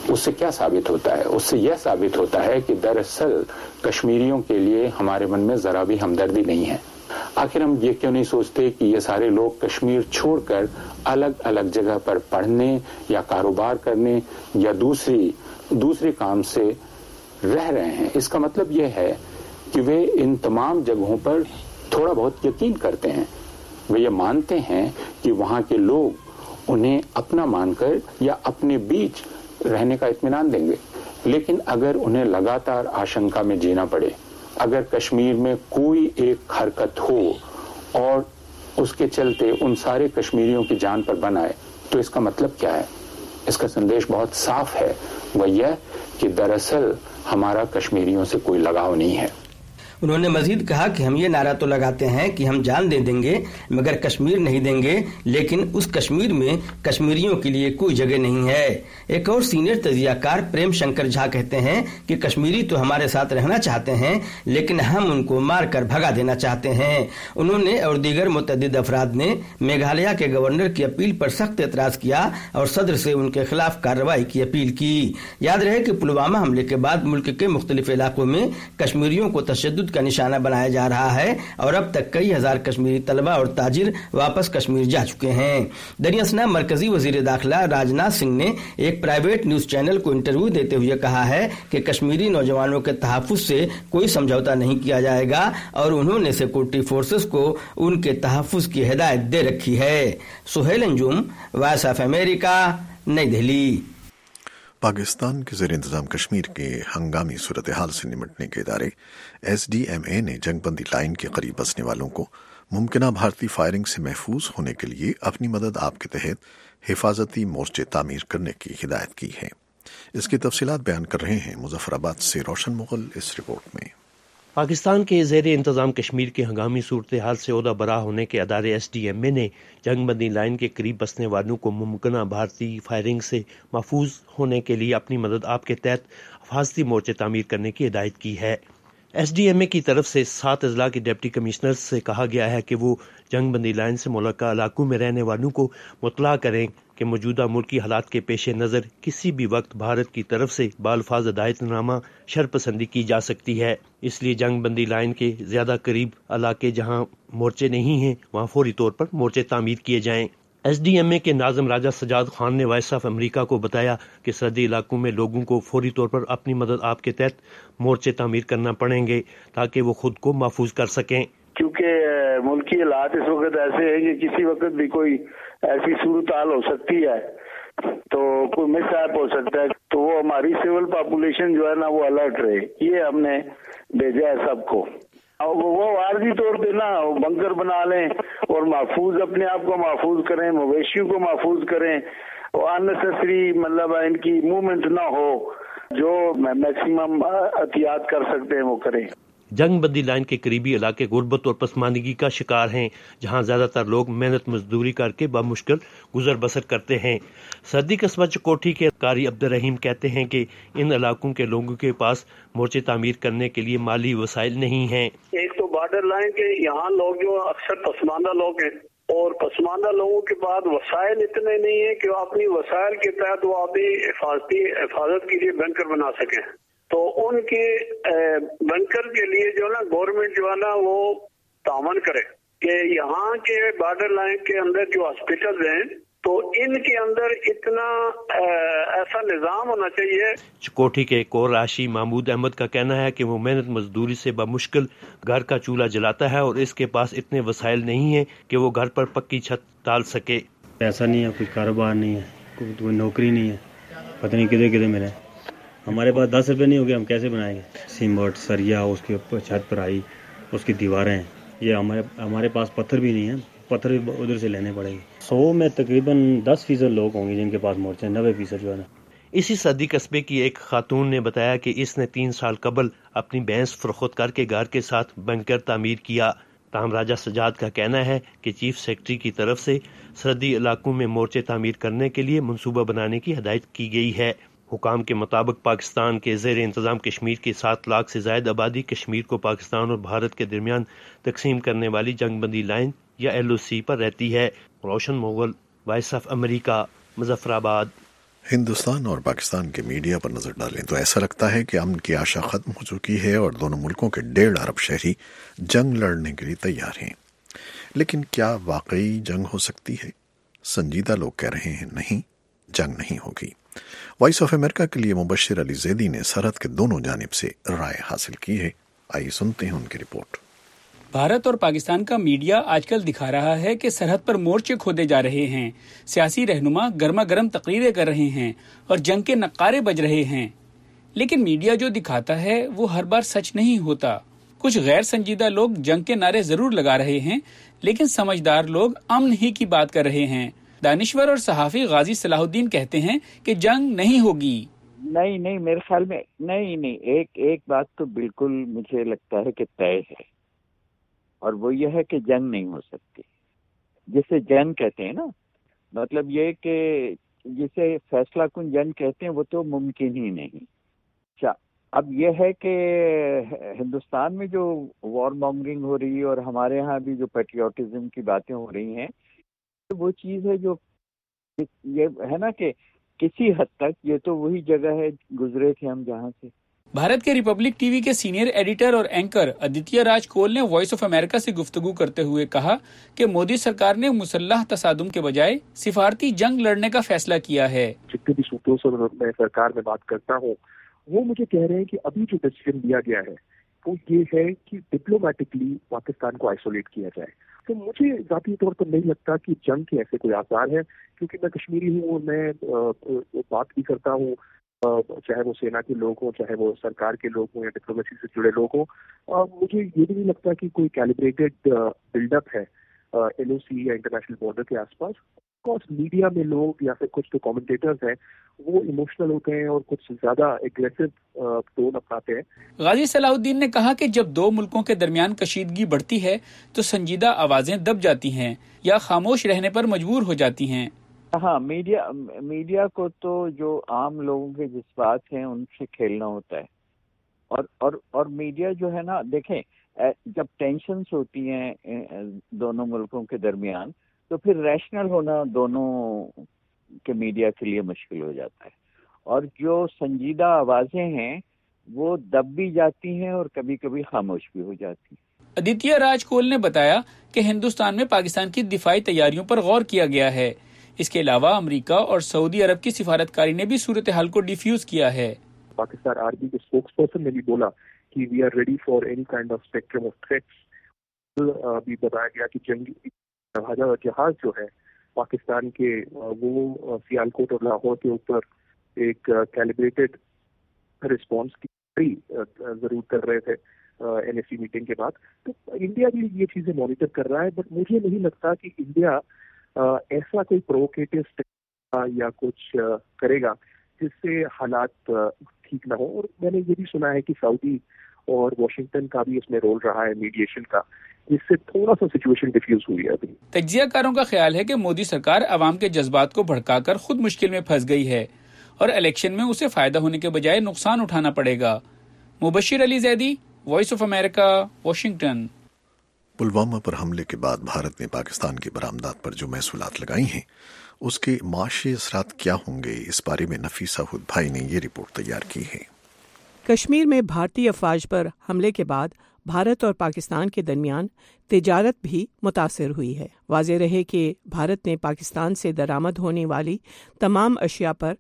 اس سے کیا ثابت ہوتا ہے؟ اس سے یہ ثابت ہوتا ہے کہ دراصل کشمیریوں کے لیے ہمارے من میں ذرا بھی ہمدردی نہیں ہے. آخر ہم یہ کیوں نہیں سوچتے کہ یہ سارے لوگ کشمیر چھوڑ کر الگ الگ جگہ پر پڑھنے یا کاروبار کرنے یا دوسرے کام سے رہ رہے ہیں؟ اس کا مطلب یہ ہے کہ وہ ان تمام جگہوں پر تھوڑا بہت یقین کرتے ہیں. وہ یہ مانتے ہیں کہ وہاں کے لوگ انہیں اپنا مان کر یا اپنے بیچ رہنے کا اطمینان دیں گے. لیکن اگر انہیں لگاتار آشنکا میں جینا پڑے، اگر کشمیر میں کوئی ایک حرکت ہو اور اس کے چلتے ان سارے کشمیریوں کی جان پر بن آئے، تو اس کا مطلب کیا ہے؟ اس کا سندیش بہت صاف ہے، وہ یہ کہ دراصل ہمارا کشمیریوں سے کوئی لگاؤ نہیں ہے. انہوں نے مزید کہا کہ ہم یہ نعرہ تو لگاتے ہیں کہ ہم جان دے دیں گے مگر کشمیر نہیں دیں گے، لیکن اس کشمیر میں کشمیریوں کے لیے کوئی جگہ نہیں ہے. ایک اور سینئر تجزیہ کار پریم شنکر جھا کہتے ہیں کہ کشمیری تو ہمارے ساتھ رہنا چاہتے ہیں لیکن ہم ان کو مار کر بھگا دینا چاہتے ہیں. انہوں نے اور دیگر متعدد افراد نے میگھالیہ کے گورنر کی اپیل پر سخت اعتراض کیا اور صدر سے ان کے خلاف کارروائی کی اپیل کی. یاد رہے کہ پلوامہ حملے کے بعد ملک کے مختلف علاقوں میں کشمیریوں کو تشدد کا نشانہ بنایا جا رہا ہے اور اب تک کئی ہزار کشمیری طلبہ اور تاجر واپس کشمیر جا چکے ہیں. دریں مرکزی وزیر داخلہ راجناتھ سنگھ نے ایک پرائیویٹ نیوز چینل کو انٹرویو دیتے ہوئے کہا ہے کہ کشمیری نوجوانوں کے تحفظ سے کوئی سمجھوتا نہیں کیا جائے گا اور انہوں نے سیکورٹی فورسز کو ان کے تحفظ کی ہدایت دے رکھی ہے. Suhail Anjum, voice of America, نئی دہلی. پاکستان کے زیر انتظام کشمیر کے ہنگامی صورتحال سے نمٹنے کے ادارے SDMA نے جنگ بندی لائن کے قریب بسنے والوں کو ممکنہ بھارتی فائرنگ سے محفوظ ہونے کے لیے اپنی مدد آپ کے تحت حفاظتی مورچے تعمیر کرنے کی ہدایت کی ہے. اس کی تفصیلات بیان کر رہے ہیں مظفر آباد سے روشن مغل اس رپورٹ میں. پاکستان کے زیر انتظام کشمیر کے ہنگامی صورتحال سے عہدہ برا ہونے کے ادارے SDMA نے جنگ بندی لائن کے قریب بسنے والوں کو ممکنہ بھارتی فائرنگ سے محفوظ ہونے کے لیے اپنی مدد آپ کے تحت حفاظتی مورچے تعمیر کرنے کی ہدایت کی ہے. SDMA کی طرف سے 7 اضلاع کے ڈپٹی کمشنرز سے کہا گیا ہے کہ وہ جنگ بندی لائن سے ملحقہ علاقوں میں رہنے والوں کو مطلع کریں کہ موجودہ ملکی حالات کے پیش نظر کسی بھی وقت بھارت کی طرف سے بالفاظ ہدایت نامہ شرپسندی کی جا سکتی ہے. اس لیے جنگ بندی لائن کے زیادہ قریب علاقے جہاں مورچے نہیں ہیں وہاں فوری طور پر مورچے تعمیر کیے جائیں. SDMA کے ناظم راجہ سجاد خان نے وائس آف امریکہ کو بتایا کہ سرحدی علاقوں میں لوگوں کو فوری طور پر اپنی مدد آپ کے تحت مورچے تعمیر کرنا پڑیں گے تاکہ وہ خود کو محفوظ کر سکیں. کیونکہ ملکی حالات اس وقت ایسے ہیں کہ کسی وقت بھی کوئی ایسی صورتحال ہو سکتی ہے تو کوئی مس ایپ ہو سکتا ہے، تو وہ ہماری سول پاپولیشن جو ہے نا وہ الرٹ رہے. یہ ہم نے بھیجا ہے سب کو. وہ عارضی طور پہ نا بنکر بنا لیں اور محفوظ اپنے آپ کو محفوظ کریں، مویشیوں کو محفوظ کریں، اننیسیسری مطلب ان کی موومنٹ نہ ہو، جو میکسیمم احتیاط کر سکتے ہیں وہ کریں. جنگ بندی لائن کے قریبی علاقے غربت اور پسماندگی کا شکار ہیں جہاں زیادہ تر لوگ محنت مزدوری کر کے بمشکل گزر بسر کرتے ہیں. سرحدی قصبہ چکوٹھی کے قاری عبدالرحیم کہتے ہیں کہ ان علاقوں کے لوگوں کے پاس مورچے تعمیر کرنے کے لیے مالی وسائل نہیں ہیں. ایک تو بارڈر لائن کے یہاں لوگ جو اکثر پسماندہ لوگ ہیں اور پسماندہ لوگوں کے پاس وسائل اتنے نہیں ہیں کہ وہ اپنی وسائل کے تحت وہ اپنی حفاظت کے لیے بنکر بنا سکیں. تو ان کے بنکر کے لیے جو نا گورنمنٹ جو ہے نا وہ تعاون کرے کہ یہاں کے بارڈر لائن کے اندر جو ہاسپٹل ہیں تو ان کے اندر اتنا ایسا نظام ہونا چاہیے. چکوٹھی کے ایک اور راشی محمود احمد کا کہنا ہے کہ وہ محنت مزدوری سے بمشکل گھر کا چولہا جلاتا ہے اور اس کے پاس اتنے وسائل نہیں ہیں کہ وہ گھر پر پکی چھت ڈال سکے. پیسہ نہیں ہے، کوئی کاروبار نہیں ہے، کوئی نوکری نہیں ہے، پتہ نہیں کدھر کدھر ملے. ہمارے پاس 10 روپے نہیں ہوگے، ہم کیسے بنائیں گے؟ سیمنٹ سریا اس کے اوپر چھت پر آئی، اس کی دیواریں ہیں. یہ ہمارے پاس پتھر بھی نہیں ہے، پتھر بھی ادھر سے لینے پڑے گی. 100 میں تقریباً 10% لوگ ہوں گے جن کے پاس مورچے، 90% جو ہے نا. اسی سرحدی قصبے کی ایک خاتون نے بتایا کہ اس نے 3 سال قبل اپنی بھینس فروخت کر کے گھر کے ساتھ بنکر تعمیر کیا. تاہم راجہ سجاد کا کہنا ہے کہ چیف سیکرٹری کی طرف سے سرحدی علاقوں میں مورچے تعمیر کرنے کے لیے منصوبہ بنانے کی ہدایت کی گئی ہے. حکام کے مطابق پاکستان کے زیر انتظام کشمیر کی 7 لاکھ سے زائد آبادی کشمیر کو پاکستان اور بھارت کے درمیان تقسیم کرنے والی جنگ بندی لائن یا LOC پر رہتی ہے. Roshan Mughal, voice of America, Muzaffarabad. Hindustan और पाकिस्तान के मीडिया पर नजर डालें तो ऐसा लगता है कि अमन की आशा खत्म हो चुकी है और दोनों मुल्कों के 1.5 अरब शहरी जंग लड़ने के लिए तैयार हैं। लेकिन क्या वाकई जंग हो सकती है? संजीदा लोग कह रहे हैं नहीं, जंग नहीं होगी। वॉइस ऑफ अमेरिका के लिए मुबशिर अली जैदी ने सरहद के दोनों जानिब से राय हासिल की है। आइए सुनते हैं उनकी रिपोर्ट। भारत और पाकिस्तान का मीडिया आजकल दिखा रहा है कि सरहद पर मोर्चे खोदे जा रहे हैं, सियासी रहनुमा गर्मा गर्म तकरीरें कर रहे हैं और जंग के नक्कारे बज रहे हैं। लेकिन मीडिया जो दिखाता है वो हर बार सच नहीं होता। कुछ गैर संजीदा लोग जंग के नारे जरूर लगा रहे हैं, लेकिन समझदार लोग अमन ही की बात कर रहे हैं। दानिश्वर और सहाफी गाजी सलाहुद्दीन कहते हैं कि जंग नहीं होगी। नहीं, मेरे ख्याल में नहीं। एक बात तो बिल्कुल मुझे लगता है कि तय है, और वो ये है कि जंग नहीं हो सकती। जिसे जंग कहते हैं ना, मतलब ये कि जिसे फैसला कुन जंग कहते हैं, वो तो मुमकिन ही नहीं। अच्छा, अब ये है कि हिंदुस्तान में जो वॉर मॉन्गरिंग हो रही है और हमारे यहाँ भी जो पैट्रियोटिज्म की बातें हो रही हैं, तो वो चीज़ है जो ये है ना कि किसी हद तक ये तो वही जगह है गुजरे थे हम जहाँ से। भारत के रिपब्लिक टीवी के सीनियर एडिटर और एंकर आदित्य राज कोल ने वॉइस ऑफ अमेरिका से गुफ्तगू करते हुए कहा कि मोदी सरकार ने मुसल्लह तसादुम के बजाय सिफारती जंग लड़ने का फैसला किया है। जितने भी सूत्रों से मैं सरकार में बात करता हूँ, वो मुझे कह रहे हैं कि अभी जो डिसीजन लिया गया है वो ये है कि डिप्लोमेटिकली पाकिस्तान को आइसोलेट किया जाए। तो मुझे ज़ाती तौर पर नहीं लगता कि जंग के ऐसे कोई आसार है, क्योंकि मैं कश्मीरी हूँ और मैं बात भी करता हूँ, चाहे वो सेना के लोग हों, चाहे वो सरकार के लोग हों या डिप्लोमेसी से जुड़े लोग हों। मुझे ये भी नहीं लगता कि कोई कैलिब्रेटेड बिल्डअप है एलओसी या इंटरनेशनल बॉर्डर के आसपास। मीडिया में लोग या फिर कुछ जो कमेंटेटर्स हैं वो इमोशनल होते हैं और कुछ ज्यादा एग्रेसिव टोन अपनाते हैं। गाजी सलाहुद्दीन ने कहा कि जब दो मुल्कों के दरमियान कशीदगी बढ़ती है तो संजीदा आवाजें दब जाती हैं या खामोश रहने पर मजबूर हो जाती हैं। हाँ, मीडिया को तो जो आम लोगों के जज्बात हैं उनसे खेलना होता है, और मीडिया जो है ना, देखें जब टेंशन्स होती हैं दोनों मुल्कों के दरमियान, तो फिर रैशनल होना दोनों के मीडिया के लिए मुश्किल हो जाता है, और जो संजीदा आवाजें हैं वो दब भी जाती हैं और कभी कभी खामोश भी हो जाती हैं। आदित्य राज कोल ने बताया कि हिंदुस्तान में पाकिस्तान की दिफाई तैयारियों पर गौर किया गया है। इसके अलावा अमेरिका और सऊदी अरब की सिफारतकारी ने भी सूरत हाल को डिफ्यूज किया है। पाकिस्तान आर्मी के स्पोक्स पर्सन ने भी बोला कि we are ready for any kind of spectrum of threats. भी बताया गया कि जंगी जहाज जो है पाकिस्तान के वो सियालकोट और लाहौर के ऊपर एक कैलिब्रेटेड रिस्पांस की जरूर कर रहे थे एनएससी मीटिंग के बाद। तो इंडिया भी ये चीजें मॉनिटर कर रहा है, बट मुझे नहीं लगता कि इंडिया ऐसा कोई प्रोवोकेटिव या कुछ करेगा जिससे हालात ठीक ना हो। और मैंने ये भी सुना है कि सऊदी और वाशिंगटन का भी इसमें रोल रहा है मीडिएशन का, जिससे थोड़ा सा सिचुएशन डिफ्यूज हुई है अभी। तज्जियाकारों का ख्याल है कि मोदी सरकार अवाम के जज्बात को भड़काकर खुद मुश्किल में फंस गई है और इलेक्शन में उसे फायदा होने के बजाय नुकसान उठाना पड़ेगा। Mubashir Ali Zaidi, voice of America, Washington. Pulwama पर हमले के बाद भारत ने पाकिस्तान की बरामदात पर जो महसूलात लगाई हैं, उसके माशी असरात क्या होंगे, इस बारे में नफीसा हुद भाई ने ये रिपोर्ट तैयार की है। कश्मीर में भारतीय अफवाज पर हमले के बाद भारत और पाकिस्तान के दरमियान तिजारत भी मुतासिर हुई है। वाज़ेह रहे कि भारत ने पाकिस्तान से दरामद होने वाली तमाम अशिया पर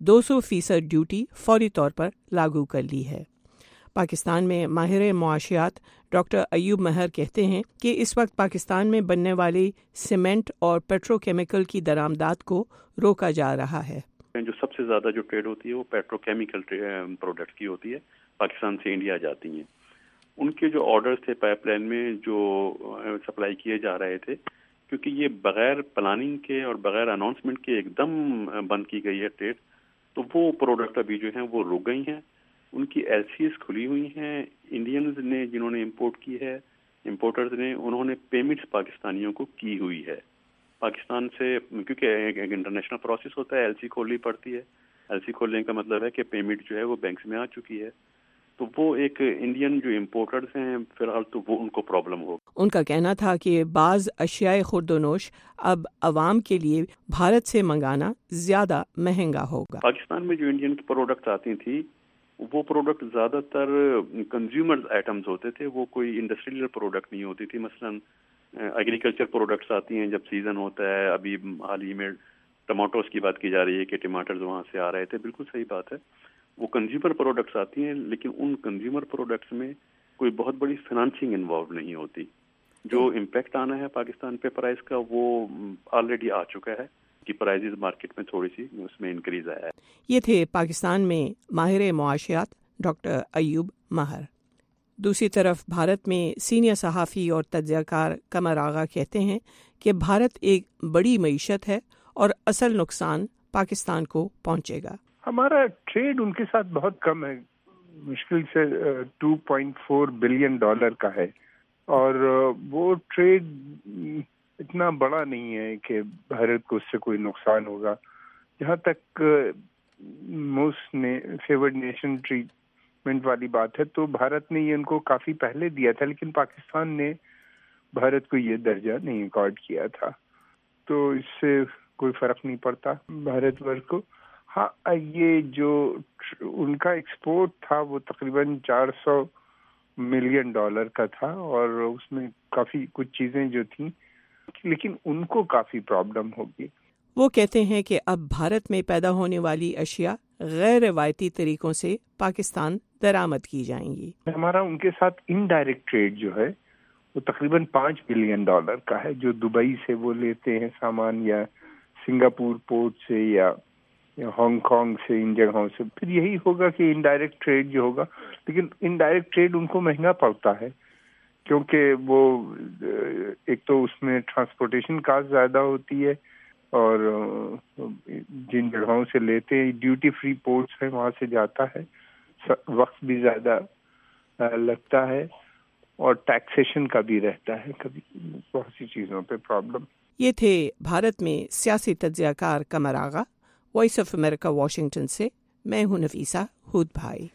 200% ड्यूटी फौरी तौर पर लागू कर ली है। पाकिस्तान में माहिर मुआशियात डॉक्टर अयूब महर कहते हैं कि इस वक्त पाकिस्तान में बनने वाली सीमेंट और पेट्रोकेमिकल की दरामदात को रोका जा रहा है। जो सबसे ज्यादा जो ट्रेड होती है वो पेट्रोकेमिकल प्रोडक्ट की होती है, पाकिस्तान से इंडिया जाती हैं। उनके जो ऑर्डर्स थे पाइपलाइन में जो सप्लाई किए जा रहे थे, क्योंकि ये बगैर प्लानिंग के और बगैर अनाउंसमेंट के एकदम बंद की गई है ट्रेड, तो वो प्रोडक्ट अभी जो हैं वो रुक गई हैं। उनकी एलसीज खुली हुई हैं। इंडियंस ने जिन्होंने इंपोर्ट की है, इंपोर्टर्स ने, उन्होंने पेमेंट्स पाकिस्तानियों को की हुई है पाकिस्तान से, क्योंकि एक इंटरनेशनल प्रोसेस होता है, एलसी खोलनी पड़ती है। एलसी खोलने का मतलब है कि पेमेंट जो है वो बैंक में आ चुकी है। तो تو وہ ایک انڈین جو امپورٹرز ہیں فی الحال تو وہ ان کو پرابلم ہوگا. ان کا کہنا تھا کہ بعض اشیاء خوردونوش اب عوام کے لیے بھارت سے منگانا زیادہ مہنگا ہوگا. پاکستان میں جو انڈین کی پروڈکٹ آتی تھی وہ پروڈکٹ زیادہ تر کنزیومر آئٹمز ہوتے تھے, وہ کوئی انڈسٹریل پروڈکٹ نہیں ہوتی تھی. مثلاً ایگریکلچر پروڈکٹس آتی ہیں جب سیزن ہوتا ہے. ابھی حال ہی میں ٹماٹوز کی بات کی جا رہی ہے کہ ٹماٹرز وہاں سے آ رہے تھے, بالکل صحیح بات ہے. وہ کنزیومر پروڈکٹس آتی ہیں لیکن ان کنزیومر پروڈکٹس میں کوئی بہت بڑی فائنانسنگ انوالو نہیں ہوتی. جو امپیکٹ آنا ہے پاکستان پہ پرائز کا وہ آلریڈی آ چکا ہے کہ پرائزز مارکیٹ میں تھوڑی سی اس میں انکریز آیا ہے. یہ تھے پاکستان میں ماہر معاشیات ڈاکٹر ایوب ماہر. دوسری طرف بھارت میں سینئر صحافی اور تجزیہ کار قمر آغا کہتے ہیں کہ بھارت ایک بڑی معیشت ہے اور اصل نقصان پاکستان کو پہنچے گا. ہمارا ٹریڈ ان کے ساتھ بہت کم ہے, مشکل سے $2.4 بلین کا ہے, اور وہ ٹریڈ اتنا بڑا نہیں ہے کہ بھارت کو اس سے کوئی نقصان ہوگا. جہاں تک موسٹ فیورڈ نیشن ٹریٹمنٹ والی بات ہے تو بھارت نے یہ ان کو کافی پہلے دیا تھا, لیکن پاکستان نے بھارت کو یہ درجہ نہیں اکارڈ کیا تھا, تو اس سے کوئی فرق نہیں پڑتا بھارت ورک کو. ہاں, یہ جو ان کا ایکسپورٹ تھا وہ تقریباً $400 ملین کا تھا, اور اس میں کافی کچھ چیزیں جو تھیں, لیکن ان کو کافی پرابلم ہوگی. وہ کہتے ہیں کہ اب بھارت میں پیدا ہونے والی اشیاء غیر روایتی طریقوں سے پاکستان درآمد کی جائیں گی. ہمارا ان کے ساتھ انڈائریکٹ ٹریڈ جو ہے وہ تقریباً $5 بلین کا ہے, جو دبئی سے وہ لیتے ہیں سامان, یا سنگاپور پورٹ سے, یا ہانگ کانگ سے, ان جگہوں سے. پھر یہی ہوگا کہ انڈائریکٹ ٹریڈ جو ہوگا, لیکن انڈائریکٹ ٹریڈ ان کو مہنگا پڑتا ہے کیونکہ وہ ایک تو اس میں ٹرانسپورٹیشن کاسٹ زیادہ ہوتی ہے, اور جن جگہوں سے لیتے ہیں ڈیوٹی فری پورٹس ہیں وہاں سے جاتا ہے, وقت بھی زیادہ لگتا ہے, اور ٹیکسیشن کا بھی رہتا ہے, کبھی بہت سی چیزوں پہ پرابلم. یہ تھے بھارت میں سیاسی تجزیہ کار Qamar Agha. Voice of America Washington سے میں ہوں نفیسہ ہود بھائی.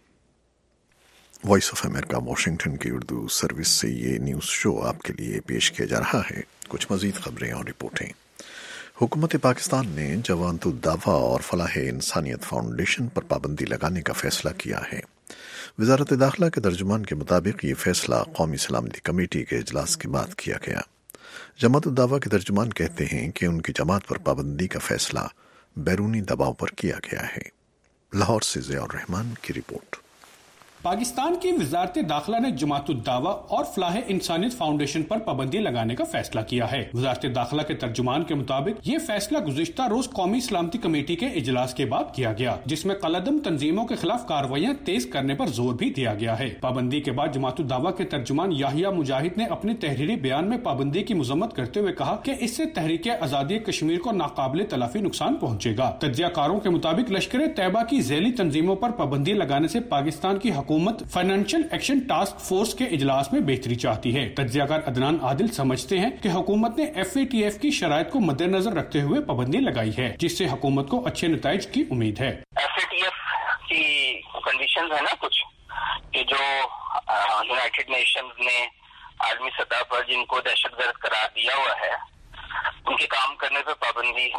وائس آف امریکہ واشنگٹن کی اردو سروس سے یہ نیوز شو آپ کے لیے پیش کیا جا رہا ہے. کچھ مزید خبریں اور رپورٹیں. حکومت پاکستان نے جوانت الدعوہ اور فلاح انسانیت فاؤنڈیشن پر پابندی لگانے کا فیصلہ کیا ہے. وزارت داخلہ کے ترجمان کے مطابق یہ فیصلہ قومی سلامتی کمیٹی کے اجلاس کے بعد کیا گیا. جماعت الدعوہ کے ترجمان کہتے ہیں کہ ان کی جماعت پر پابندی کا فیصلہ بیرونی دباؤ پر کیا گیا ہے. لاہور سے ضیاء الرحمان کی رپورٹ. پاکستان کی وزارت داخلہ نے جماعت الدعوہ اور فلاح انسانیت فاؤنڈیشن پر پابندی لگانے کا فیصلہ کیا ہے. وزارت داخلہ کے ترجمان کے مطابق یہ فیصلہ گزشتہ روز قومی سلامتی کمیٹی کے اجلاس کے بعد کیا گیا, جس میں قلعدم تنظیموں کے خلاف کارروائیاں تیز کرنے پر زور بھی دیا گیا ہے. پابندی کے بعد جماعت الدعوہ کے ترجمان یحییٰ مجاہد نے اپنے تحریری بیان میں پابندی کی مذمت کرتے ہوئے کہا کہ اس سے تحریک آزادی کشمیر کو ناقابل تلافی نقصان پہنچے گا. تجزیہ کاروں کے مطابق لشکر طیبہ کی ذیلی تنظیموں پر پابندی لگانے سے پاکستان کی حکومت فائنینشل ایکشن ٹاسک فورس کے اجلاس میں بہتری چاہتی ہے. تجزیہ کار عدنان عادل سمجھتے ہیں کہ حکومت نے FATF کی شرائط کو مد نظر رکھتے ہوئے پابندی لگائی ہے, جس سے حکومت کو اچھے نتائج کی امید ہے. FATF کی کنڈیشنز ہے نا کچھ کہ جو یونائٹڈ نیشنز نے عالمی سطح پر جن کو دہشت گرد قرار دیا ہوا ہے ان کے کام کرنے پہ پابندی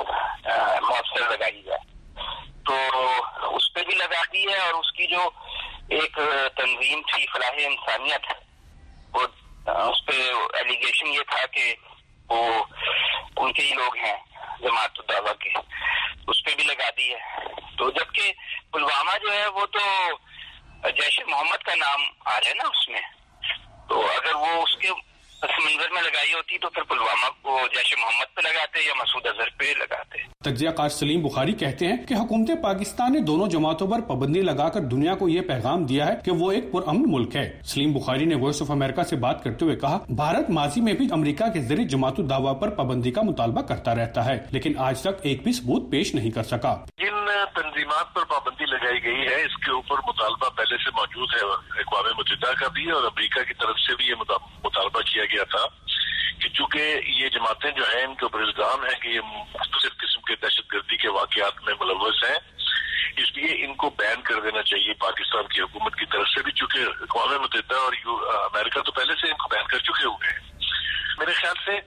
مؤثر لگائی جائے, تو اس پہ بھی لگا دی ہے. اور اس کی جو ایک تنظیم تھی فلاح انسانیت, وہ اس پہ ایلیگیشن یہ تھا کہ وہ ان کے ہی لوگ ہیں جماعت الدعوہ کے, اس پہ بھی لگا دی ہے. تو جبکہ پلوامہ جو ہے وہ تو جیش محمد کا نام آ رہا ہے نا اس میں, تو اگر وہ اس کے پس منظر میں لگائی ہوتی تو پھر پلوامہ کو جیش محمد پہ لگاتے یا مسعود اظہر پہ لگاتے. تجزیہ کار سلیم بخاری کہتے ہیں کہ حکومت پاکستان نے دونوں جماعتوں پر پابندی لگا کر دنیا کو یہ پیغام دیا ہے کہ وہ ایک پرامن ملک ہے. سلیم بخاری نے وائس آف امریکہ سے بات کرتے ہوئے کہا, بھارت ماضی میں بھی امریکہ کے ذریعے جماعت الدعوہ پر پابندی کا مطالبہ کرتا رہتا ہے, لیکن آج تک ایک بھی ثبوت پیش نہیں کر سکا. جن تنظیمات پر پابندی لگائی گئی ہے اس کے اوپر مطالبہ پہلے سے موجود ہے, اقوام متحدہ کا بھی اور امریکہ کی طرف سے بھی یہ مطالبہ کیا گیا تھا کہ چونکہ یہ جماعتیں جو ہیں ان کے اوپر الزام ہے کہ یہ مختلف قسم کے دہشت گردی کے واقعات میں ملوث ہیں, اس لیے ان کو بین کر دینا چاہیے پاکستان کی حکومت کی طرف سے بھی، چونکہ اقوام متحدہ اور امریکہ تو پہلے سے ان کو بین کر چکے ہوئے ہیں۔ میرے خیال سے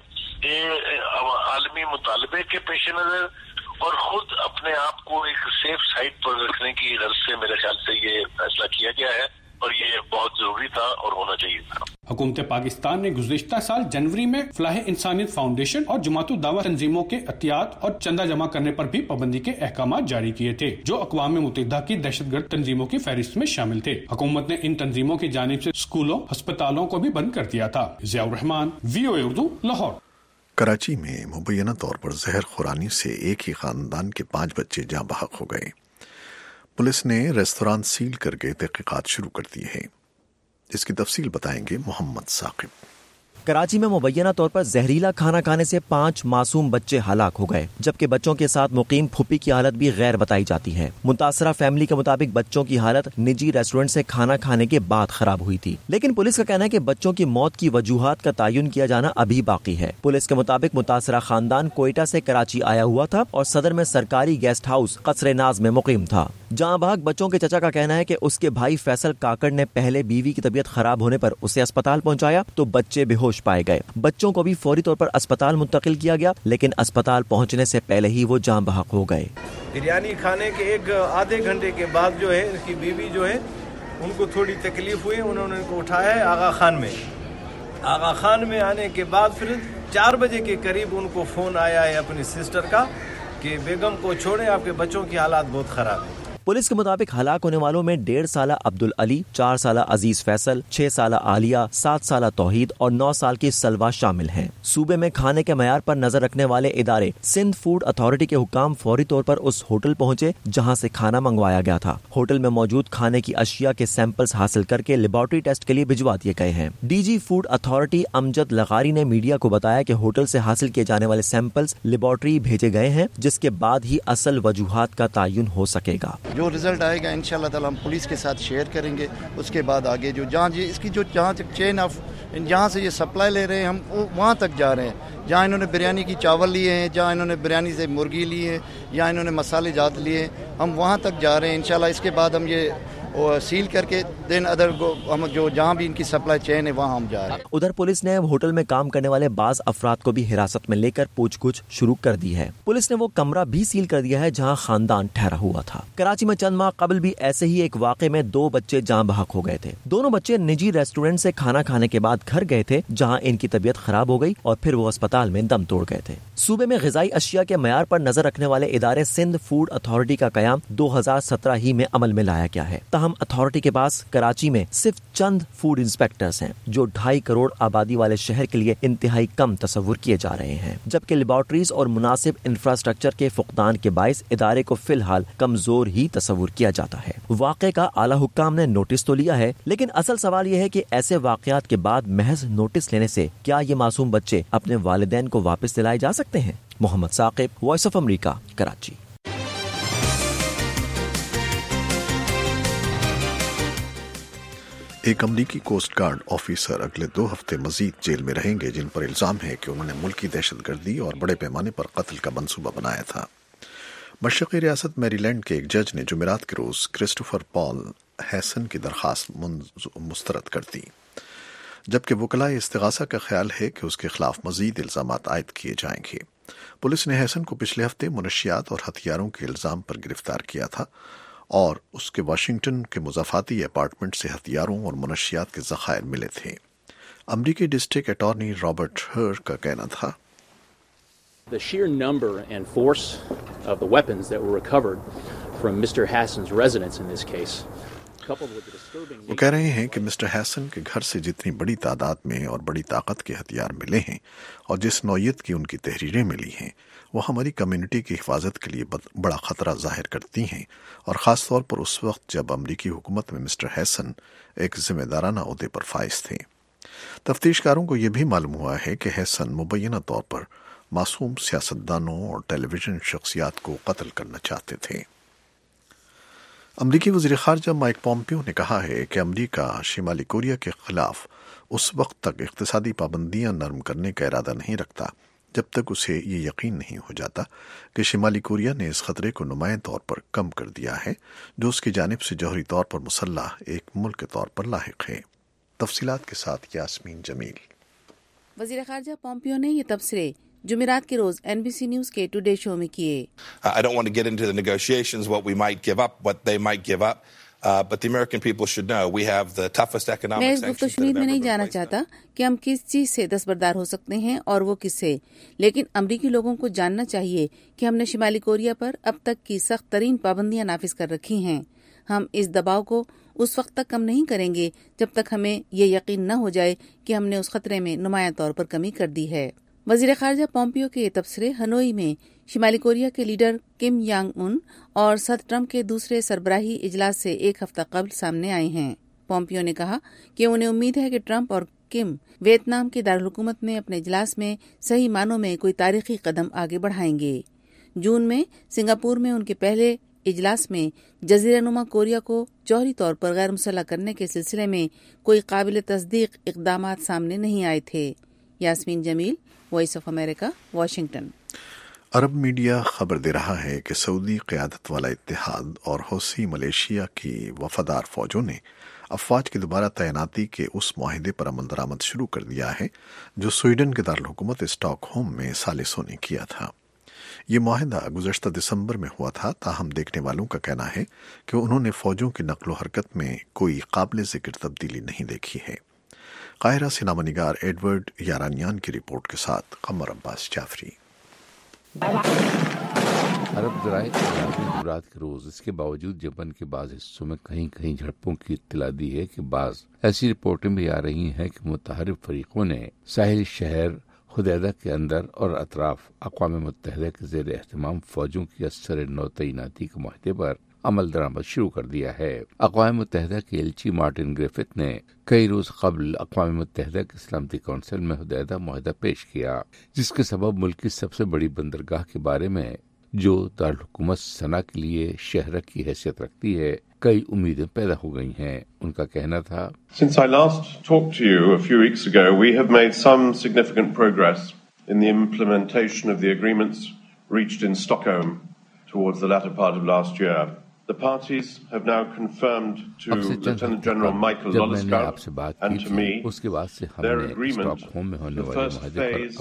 یہ عالمی مطالبے کے پیش نظر اور خود اپنے آپ کو ایک سیف سائٹ پر رکھنے کی غرض سے میرے خیال سے یہ فیصلہ کیا گیا ہے، اور یہ بہت ضروری تھا اور ہونا چاہیے تھا۔ حکومت پاکستان نے گزشتہ سال جنوری میں فلاح انسانیت فاؤنڈیشن اور جماعت الدعوہ تنظیموں کے عطیات اور چندہ جمع کرنے پر بھی پابندی کے احکامات جاری کیے تھے، جو اقوام متحدہ کی دہشت گرد تنظیموں کی فہرست میں شامل تھے۔ حکومت نے ان تنظیموں کی جانب سے اسکولوں، ہسپتالوں کو بھی بند کر دیا تھا۔ ضیاء الرحمان، VOA اردو، لاہور۔ کراچی میں مبینہ طور پر زہر خورانی سے ایک ہی خاندان کے 5 بچے جاں بحق ہو گئے۔ پولیس نے ریستوران سیل کر کے تحقیقات شروع کر دی ہے۔ اس کی تفصیل بتائیں گے محمد ثاقب۔ کراچی میں مبینہ طور پر زہریلا کھانا کھانے سے 5 معصوم بچے ہلاک ہو گئے، جبکہ بچوں کے ساتھ مقیم پھوپھی کی حالت بھی غیر بتائی جاتی ہے۔ متاثرہ فیملی کے مطابق بچوں کی حالت نجی ریسٹورنٹ سے کھانا کھانے کے بعد خراب ہوئی تھی، لیکن پولیس کا کہنا ہے کہ بچوں کی موت کی وجوہات کا تعین کیا جانا ابھی باقی ہے۔ پولیس کے مطابق متاثرہ خاندان کوئٹہ سے کراچی آیا ہوا تھا اور صدر میں سرکاری گیسٹ ہاؤس قصر ناز میں مقیم تھا۔ جہاں بحق بچوں کے چچا کا کہنا ہے کہ اس کے بھائی فیصل کاکڑ نے پہلے بیوی کی طبیعت خراب ہونے پر اسے اسپتال پہنچایا تو بچے بے ہوش پائے گئے۔ بچوں کو بھی فوری طور پر اسپتال منتقل کیا گیا، لیکن اسپتال پہنچنے سے پہلے ہی وہ جاں بحق ہو گئے۔ بریانی کھانے کے ایک آدھے گھنٹے کے بعد جو ہے اس کی بیوی جو ہے ان کو تھوڑی تکلیف ہوئی، انہوں نے ان کو اٹھایا ہے آغا خان میں۔ آغا خان میں آنے کے بعد پھر 4 بجے کے قریب ان کو فون آیا ہے اپنی سسٹر کا کہ بیگم کو چھوڑیں، آپ کے بچوں کی حالات بہت خراب ہیں۔ پولیس کے مطابق ہلاک ہونے والوں میں 1.5 سالہ عبدالعلی، 4 سالہ عزیز فیصل، 6 سالہ عالیہ، 7 سالہ توحید اور 9 سال کی سلوہ شامل ہیں۔ صوبے میں کھانے کے معیار پر نظر رکھنے والے ادارے سندھ فوڈ اتھارٹی کے حکام فوری طور پر اس ہوٹل پہنچے جہاں سے کھانا منگوایا گیا تھا۔ ہوٹل میں موجود کھانے کی اشیاء کے سیمپلز حاصل کر کے لیبارٹری ٹیسٹ کے لیے بھجوا دیے گئے ہیں۔ DG فوڈ اتھارٹی امجد لغاری نے میڈیا کو بتایا کہ ہوٹل سے حاصل کیے جانے والے سیمپلز لیبارٹری بھیجے گئے ہیں، جس کے بعد ہی اصل وجوہات کا تعین ہو سکے گا۔ جو رزلٹ آئے گا انشاءاللہ تعالی ہم پولیس کے ساتھ شیئر کریں گے۔ اس کے بعد آگے جو جہاں اس کی جو جہاں تک چین آف جہاں سے یہ سپلائی لے رہے ہیں ہم وہاں تک جا رہے ہیں، جہاں انہوں نے بریانی کی چاول لیے ہیں، جہاں انہوں نے بریانی سے مرغی لی ہے، یا انہوں نے مسالے جات لیے، ہم وہاں تک جا رہے ہیں انشاءاللہ۔ اس کے بعد ہم یہ سیل کر کے دین ادر ہم جو جہاں بھی ان کی سپلائی چین ہے وہاں ہم جا رہے ہیں۔ ادھر پولیس نے ہوٹل میں کام کرنے والے بعض افراد کو بھی حراست میں لے کر پوچھ گچھ شروع کر دی ہے۔ پولیس نے وہ کمرہ بھی سیل کر دیا ہے جہاں خاندان ٹھہرا ہوا تھا۔ کراچی میں چند ماہ قبل بھی ایسے ہی ایک واقعے میں 2 بچے جاں بحق ہو گئے تھے۔ دونوں بچے نجی ریسٹورنٹ سے کھانا کھانے کے بعد گھر گئے تھے جہاں ان کی طبیعت خراب ہو گئی اور پھر وہ اسپتال میں دم توڑ گئے تھے۔ صوبے میں غذائی اشیاء کے معیار پر نظر رکھنے والے ادارے سندھ فوڈ اتھارٹی کا قیام 2017 ہی میں عمل میں لایا گیا ہے۔ تاہم اتھارٹی کے کراچی میں صرف چند فوڈ انسپیکٹرز ہیں جو 2.5 کروڑ آبادی والے شہر کے لیے انتہائی کم تصور کیے جا رہے ہیں، جبکہ لیبارٹریز اور مناسب انفراسٹرکچر کے فقدان کے باعث ادارے کو فی الحال کمزور ہی تصور کیا جاتا ہے۔ واقعے کا اعلی حکام نے نوٹس تو لیا ہے، لیکن اصل سوال یہ ہے کہ ایسے واقعات کے بعد محض نوٹس لینے سے کیا یہ معصوم بچے اپنے والدین کو واپس دلائے جا سکتے ہیں؟ Muhammad Saqib, voice of America, Karachi. ایک امریکی کوسٹ گارڈ آفیسر اگلے 2 ہفتے مزید جیل میں رہیں گے، جن پر الزام ہے کہ انہوں نے ملکی دہشت گردی اور بڑے پیمانے پر قتل کا منصوبہ بنایا تھا۔ مشرقی ریاست میری لینڈ کے ایک جج نے جمعرات کے روز کرسٹوفر پال ہیسن کی درخواست مسترد کر دی، جبکہ وکلائے استغاثہ کا خیال ہے کہ اس کے خلاف مزید الزامات عائد کیے جائیں گے۔ پولیس نے ہیسن کو پچھلے ہفتے منشیات اور ہتھیاروں کے الزام پر گرفتار کیا تھا اور اس کے واشنگٹن کے مضافاتی اپارٹمنٹ سے ہتھیاروں اور منشیات کے ذخائر ملے تھے۔ امریکی ڈسٹرکٹ اٹارنی رابرٹ ہر کا کہنا تھا، The sheer number and force of the weapons that were recovered from Mr. Hassan's residence in this case, coupled with the disturbing وہ کہہ رہے ہیں کہ مسٹر ہیسن کے گھر سے جتنی بڑی تعداد میں اور بڑی طاقت کے ہتھیار ملے ہیں اور جس نوعیت کی ان کی تحریریں ملی ہیں وہ ہماری کمیونٹی کی حفاظت کے لیے بڑا خطرہ ظاہر کرتی ہیں، اور خاص طور پر اس وقت جب امریکی حکومت میں مسٹر ہیسن ایک ذمہ دارانہ عہدے پر فائز تھے۔ تفتیشکاروں کو یہ بھی معلوم ہوا ہے کہ ہیسن مبینہ طور پر معصوم سیاستدانوں اور ٹیلی ویژن شخصیات کو قتل کرنا چاہتے تھے۔ امریکی وزیر خارجہ مائک پومپیو نے کہا ہے کہ امریکہ شمالی کوریا کے خلاف اس وقت تک اقتصادی پابندیاں نرم کرنے کا ارادہ نہیں رکھتا जब तक उसे ये यकीन नहीं हो जाता कि शिमाली कोरिया ने इस खतरे को नुमायां तौर पर कम कर दिया है जो उसकी जानिब से जौहरी तौर पर मुसल्लह एक मुल्क के तौर पर लाहिक है। तफसीलात के साथ यास्मीन जमील। वज़ीर ख़ारजा पोम्पियो ने ये तबसरे जुमेरात के रोज NBC न्यूज के टुडे शो में किए। I don't want to get into the negotiations, what we might give up, what they might give up. But the American people should know we have the toughest economic मैं इस sanctions गुफ्तगू में नहीं जाना चाहता कि हम किस चीज से दस्तबरदार हो सकते हैं और वो किससे, लेकिन अमरीकी लोगों को जानना चाहिए कि हमने शिमाली कोरिया पर अब तक की सख्त तरीन पाबंदियां नाफिज कर रखी हैं। हम इस दबाव को उस वक्त तक कम नहीं करेंगे जब तक हमें ये यकीन न हो जाए कि हमने उस खतरे में नुमायां तौर पर कमी कर दी है। वज़ीर ख़ारजा पोम्पियो के ये तबसरे हनोई में शिमाली कोरिया के लीडर किम यांग उन और सदर ट्रंप के दूसरे सरबराही इजलास से एक हफ्ता कबल सामने आए हैं। पोम्पियो ने कहा कि उन्हें उम्मीद है कि ट्रंप और किम वियतनाम के दारुल-हुकूमत में अपने इजलास में सही मानों में कोई तारीखी कदम आगे बढ़ाएंगे। जून में सिंगापुर में उनके पहले इजलास में जजीरा-नुमा कोरिया को जौहरी तौर पर गैर मुसल्लह करने के सिलसिले में कोई काबिल तस्दीक इक़दामात सामने नहीं आए थे। Yasmeen Jamil, voice of America, Washington. अरब मीडिया खबर दे रहा है कि सऊदी क़यादत वाला इत्तेहाद और हौसी मलेशिया की वफादार फौजों ने अफवाज की दोबारा तैनाती के उस मुआहिदे पर अमल दरामद शुरू कर दिया है जो स्वीडन के दारुल हुकूमत स्टॉकहोम में सालिसों ने किया था। ये मुआहिदा गुज़श्ता दिसंबर में हुआ था, ताहम देखने वालों का कहना है कि उन्होंने फौजों की नकलो हरकत में कोई काबिल ज़िक्र तब्दीली नहीं देखी है। काहिरा से नामनिगार एडवर्ड यारानियान की रिपोर्ट के साथ कमर अब्बास जाफरी। अरब ज़राए जुमेरात के रोज इसके बावजूद यमन के बाज़ हिस्सों में कहीं कहीं झड़पों की इत्तला दी है कि बाज़ ऐसी रिपोर्टें भी आ रही हैं कि मुतहरिफ फरीकों ने साहिल शहर हुदैदा के अंदर और अतराफ अक़वाम मुत्तहिदा के ज़ेर एहतमाम फौजों की असर नौ तैनाती के मुआहदे पर अमल दरामद शुरू कर दिया है। अक़वाम मुत्तहिदा के एलची मार्टिन ग्रिफिथ ने कई रोज कबल अक़वाम मुत्तहिदा की सलामती कौंसिल में हुदैदा मुआहदा पेश किया, जिसके सबब मुल्क की सबसे बड़ी बंदरगाह के बारे में जो दारुल हुकूमत सना के लिए शहर की हैसियत रखती है कई उम्मीदें पैदा हो गई हैं। उनका कहना था, Since I last talked to you a few weeks ago, we have made some significant progress in the implementation of the agreements reached in Stockholm towards the latter part of last year. The parties have now confirmed to Lieutenant General Michael Lollesgaard and to me their agreement the first phase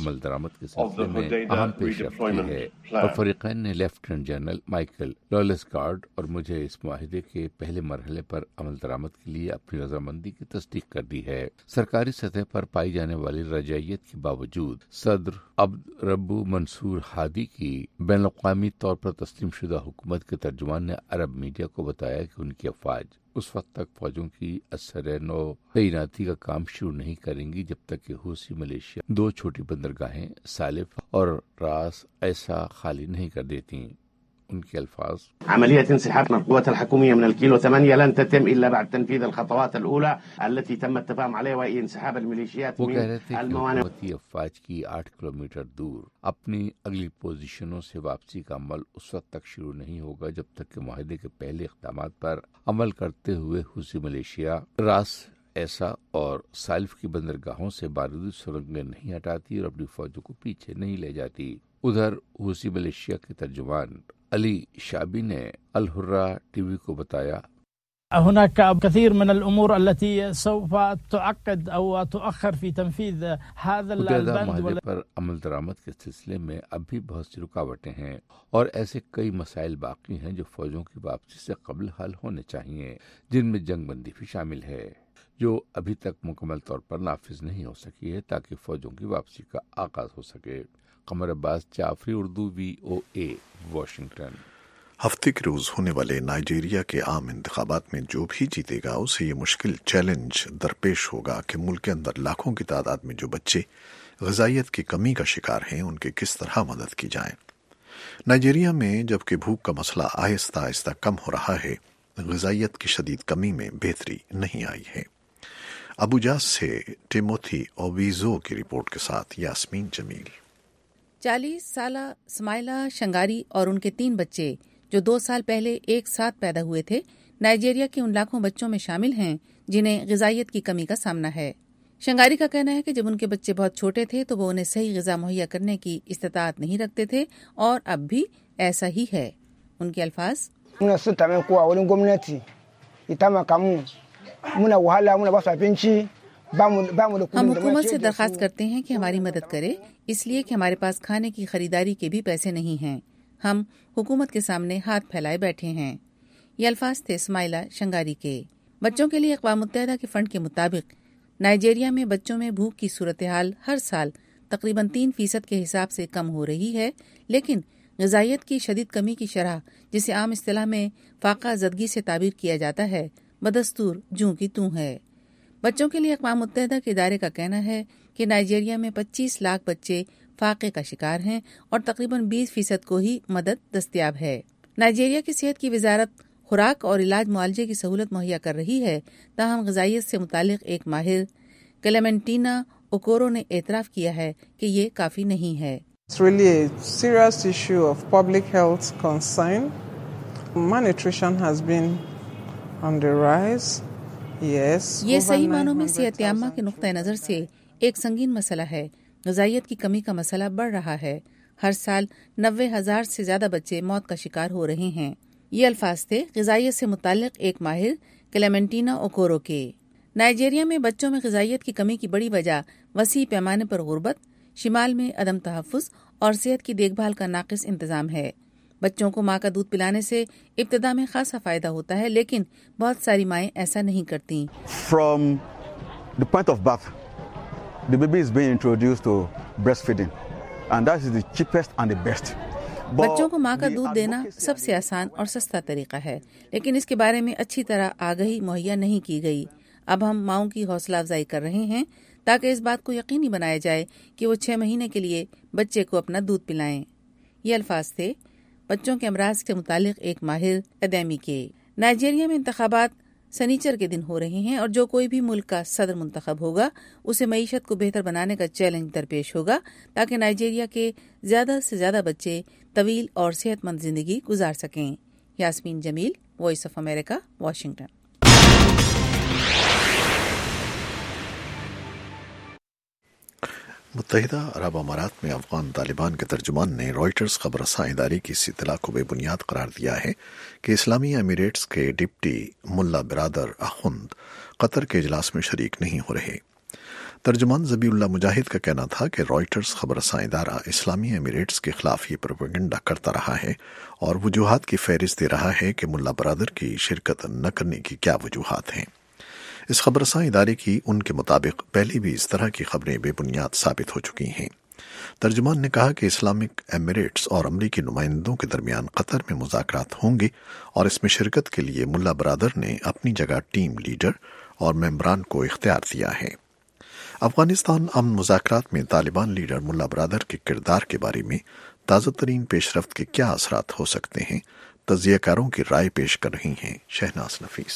of the Hodeida redeployment plan. और फरीकैन ने lieutenant general Michael लॉलेसगार्ड और मुझे इस मुआहिदे के पहले मरहले पर अमल दरामद के लिए अपनी रजामंदी की तस्दीक कर दी है। सरकारी सतह पर पाई जाने वाली रजायत के बावजूद सदर अब्द रब्बू मंसूर हादी की बैन अक़वामी तौर पर तस्लीम शुदा हुकूमत के तर्जुमान ने अरब मीडिया को बताया कि उनकी अफवाज उस वक्त तक फौजों की असर नौ तैनाती का काम शुरू नहीं करेंगी जब तक कि हूसी मलेशिया दो छोटी बंदरगाहें सालिफ और रास ऐसा खाली नहीं कर देती। उनके अल्फाज, عملية انسحاب من القوات الحكومية من الكيلو 8 لن تتم إلا بعد تنفيذ الخطوات الأولى التي تم التفاهم عليها وهي انسحاب الميليشيات من الموانئ। अफवाज की 8 किलोमीटर दूर अपनी अगली पोजीशनों से वापसी का अमल उस वक्त तक शुरू नहीं होगा जब तक कि मुआहदे के पहले इक़दामात पर अमल करते हुए हूसी मलेशिया रास ऐसा और सालिफ की बंदरगाहों से बारूदी सुरंगें नहीं हटाती और अपनी फौजों को पीछे नहीं ले जाती। उधर हूसी मलेशिया के तर्जुमान अली शाबी ने अल हुर्रा टीवी को बताया, هناك كثير من الأمور التي سوف تعقد أو تؤخر في تنفيذ هذا البند पर अमल दरामद के सिलसिले में अभी बहुत सी रुकावटें हैं और ऐसे कई मसाइल बाकी हैं जो फौजों की वापसी से कबल हल होने चाहिए, जिनमें जंगबंदी भी शामिल है जो अभी तक मुकम्मल तौर पर नाफिज नहीं हो सकी है ताकि फौजों की वापसी का आगाज हो सके। Qamar Abbas Jafri, Urdu VOA, Washington. हफ्ते के रोज होने वाले नाइजीरिया के आम इंतखाबात में जो भी जीतेगा उसे ये मुश्किल चैलेंज दरपेश होगा कि मुल्क के अंदर लाखों की तादाद में जो बच्चे ग़िज़ाइयत की कमी का शिकार हैं उनकी किस तरह मदद की जाए। नाइजीरिया में जबकि भूख का मसला आहिस्ता आहिस्ता कम हो रहा है, ग़िज़ाइयत की शदीद कमी में बेहतरी नहीं आई है। अबुजा से टिमोथी ओवीज़ो की रिपोर्ट के साथ यास्मीन जमील। 40 साला स्माइला शंगारी और उनके 3 बच्चे जो 2 साल पहले एक साथ पैदा हुए थे, नाइजीरिया के उन लाखों बच्चों में शामिल हैं जिन्हें ग़िज़ाइयत की कमी का सामना है। شنگاری کا کہنا ہے کہ جب ان کے بچے بہت چھوٹے تھے تو وہ انہیں صحیح غذا مہیا کرنے کی استطاعت نہیں رکھتے تھے اور اب بھی ایسا ہی ہے. ان کے الفاظ: ہم حکومت سے درخواست کرتے ہیں کہ ہماری مدد کرے، اس لیے کہ ہمارے پاس کھانے کی خریداری کے بھی پیسے نہیں ہیں. ہم حکومت کے سامنے ہاتھ پھیلائے بیٹھے ہیں. یہ الفاظ تھے اسماعیلہ شنگاری کے. بچوں کے لیے اقوام متحدہ کے فنڈ کے مطابق نائجیریا میں بچوں میں بھوک کی صورتحال ہر سال تقریباً 3% کے حساب سے کم ہو رہی ہے، لیکن غذائیت کی شدید کمی کی شرح، جسے عام اصطلاح میں فاقہ زدگی سے تعبیر کیا جاتا ہے، بدستور جوں کی توں ہے. بچوں کے لیے اقوام متحدہ کے ادارے کا کہنا ہے کہ نائجیریا میں 25 لاکھ بچے فاقے کا شکار ہیں اور تقریباً 20% کو ہی مدد دستیاب ہے. نائجیریا کی صحت کی وزارت خوراک اور علاج معالجے کی سہولت مہیا کر رہی ہے، تاہم غذائیت سے متعلق ایک ماہر کلیمنٹینا اوکورو نے اعتراف کیا ہے کہ یہ کافی نہیں ہے. It's really a serious issue of public health concern. Malnutrition has been on the rise. Yes. یہ صحیح معنوں میں صحت عامہ کے نقطۂ نظر سے ایک سنگین مسئلہ ہے. غذائیت کی کمی کا مسئلہ بڑھ رہا ہے. ہر سال 90,000 سے زیادہ بچے موت کا شکار ہو رہے ہیں. یہ الفاظ تھے غذائیت سے متعلق ایک ماہر کلیمنٹینا اوکورو کے. نائجیریا میں بچوں میں غذائیت کی کمی کی بڑی وجہ وسیع پیمانے پر غربت، شمال میں عدم تحفظ اور صحت کی دیکھ بھال کا ناقص انتظام ہے. بچوں کو ماں کا دودھ پلانے سے ابتدا میں خاصا فائدہ ہوتا ہے، لیکن بہت ساری مائیں ایسا نہیں کرتی. From the point of birth, the baby is being introduced to breastfeeding, and that is the cheapest and the best. بچوں کو ماں کا دودھ دینا سب سے آسان اور سستا طریقہ ہے، لیکن اس کے بارے میں اچھی طرح آگہی مہیا نہیں کی گئی. اب ہم ماؤں کی حوصلہ افزائی کر رہے ہیں تاکہ اس بات کو یقینی بنایا جائے کہ وہ 6 مہینے کے لیے بچے کو اپنا دودھ پلائیں. یہ الفاظ تھے بچوں کے امراض سے متعلق ایک ماہر ادیمی کے. نائجیریا میں انتخابات سنیچر کے دن ہو رہے ہیں اور جو کوئی بھی ملک کا صدر منتخب ہوگا اسے معیشت کو بہتر بنانے کا چیلنج درپیش ہوگا تاکہ نائجیریا کے زیادہ سے زیادہ بچے طویل اور صحت مند زندگی گزار سکیں. Yasmeen Jamil, voice of America, Washington. متحدہ عرب امارات میں افغان طالبان کے ترجمان نے رائٹرز خبر رساں ادارے کی اس اطلاع کو بے بنیاد قرار دیا ہے کہ اسلامی امیریٹس کے ڈپٹی ملا برادر اخند قطر کے اجلاس میں شریک نہیں ہو رہے. ترجمان ذبیح اللہ مجاہد کا کہنا تھا کہ رائٹرز خبر رساں ادارہ اسلامی امیریٹس کے خلاف یہ پروپیگنڈا کرتا رہا ہے اور وجوہات کی فہرست دے رہا ہے کہ ملا برادر کی شرکت نہ کرنے کی کیا وجوہات ہیں. اس خبر رساں ادارے کی ان کے مطابق پہلے بھی اس طرح کی خبریں بے بنیاد ثابت ہو چکی ہیں. ترجمان نے کہا کہ اسلامک ایمریٹس اور امریکی نمائندوں کے درمیان قطر میں مذاکرات ہوں گے اور اس میں شرکت کے لیے ملا برادر نے اپنی جگہ ٹیم لیڈر اور ممبران کو اختیار دیا ہے. افغانستان امن مذاکرات میں طالبان لیڈر ملا برادر کے کردار کے بارے میں تازہ ترین پیش رفت کے کیا اثرات ہو سکتے ہیں، تجزیہ کاروں کی رائے پیش کر رہی ہیں شہناز نفیس.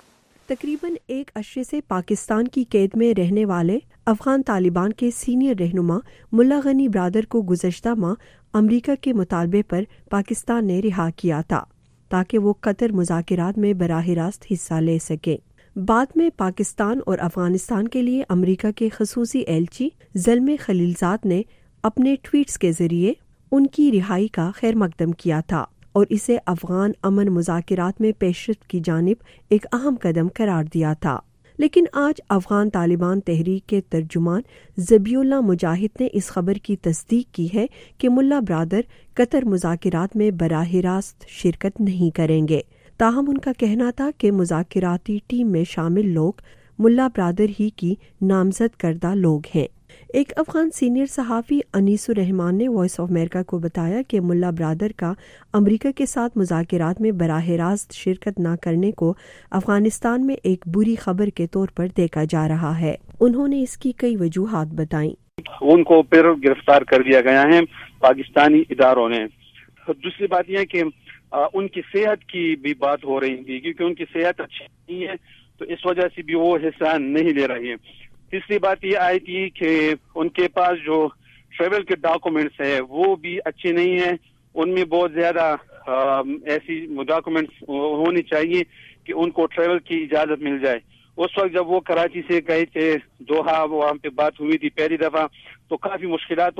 تقریباً ایک عرصے سے پاکستان کی قید میں رہنے والے افغان طالبان کے سینئر رہنما ملا غنی برادر کو گزشتہ ماہ امریکہ کے مطالبے پر پاکستان نے رہا کیا تھا تاکہ وہ قطر مذاکرات میں براہ راست حصہ لے سکیں. بعد میں پاکستان اور افغانستان کے لیے امریکہ کے خصوصی ایلچی زلمے خلیلزاد نے اپنے ٹویٹس کے ذریعے ان کی رہائی کا خیر مقدم کیا تھا اور اسے افغان امن مذاکرات میں پیشرفت کی جانب ایک اہم قدم قرار دیا تھا. لیکن آج افغان طالبان تحریک کے ترجمان ذبیح اللہ مجاہد نے اس خبر کی تصدیق کی ہے کہ ملا برادر قطر مذاکرات میں براہ راست شرکت نہیں کریں گے. تاہم ان کا کہنا تھا کہ مذاکراتی ٹیم میں شامل لوگ ملا برادر ہی کی نامزد کردہ لوگ ہیں. ایک افغان سینئر صحافی انیس الرحمان نے وائس آف امریکہ کو بتایا کہ ملا برادر کا امریکہ کے ساتھ مذاکرات میں براہ راست شرکت نہ کرنے کو افغانستان میں ایک بری خبر کے طور پر دیکھا جا رہا ہے. انہوں نے اس کی کئی وجوہات بتائیں. ان کو پھر گرفتار کر دیا گیا ہے پاکستانی اداروں نے. دوسری بات یہ کہ ان کی صحت کی بھی بات ہو رہی تھی کیونکہ ان کی صحت اچھی نہیں ہے تو اس وجہ سے بھی وہ حصہ نہیں لے رہی ہے. تیسری بات یہ آئی تھی کہ ان کے پاس جو ٹریول کے ڈاکومنٹس ہیں وہ بھی اچھے نہیں ہیں. ان میں بہت زیادہ ایسی ڈاکومنٹس ہونی چاہیے کہ ان کو ٹریول کی اجازت مل جائے. उस वक्त जब वो कराची से गए थे दोहा, वहाँ पे बात हुई थी पहली दफा, तो काफी मुश्किलात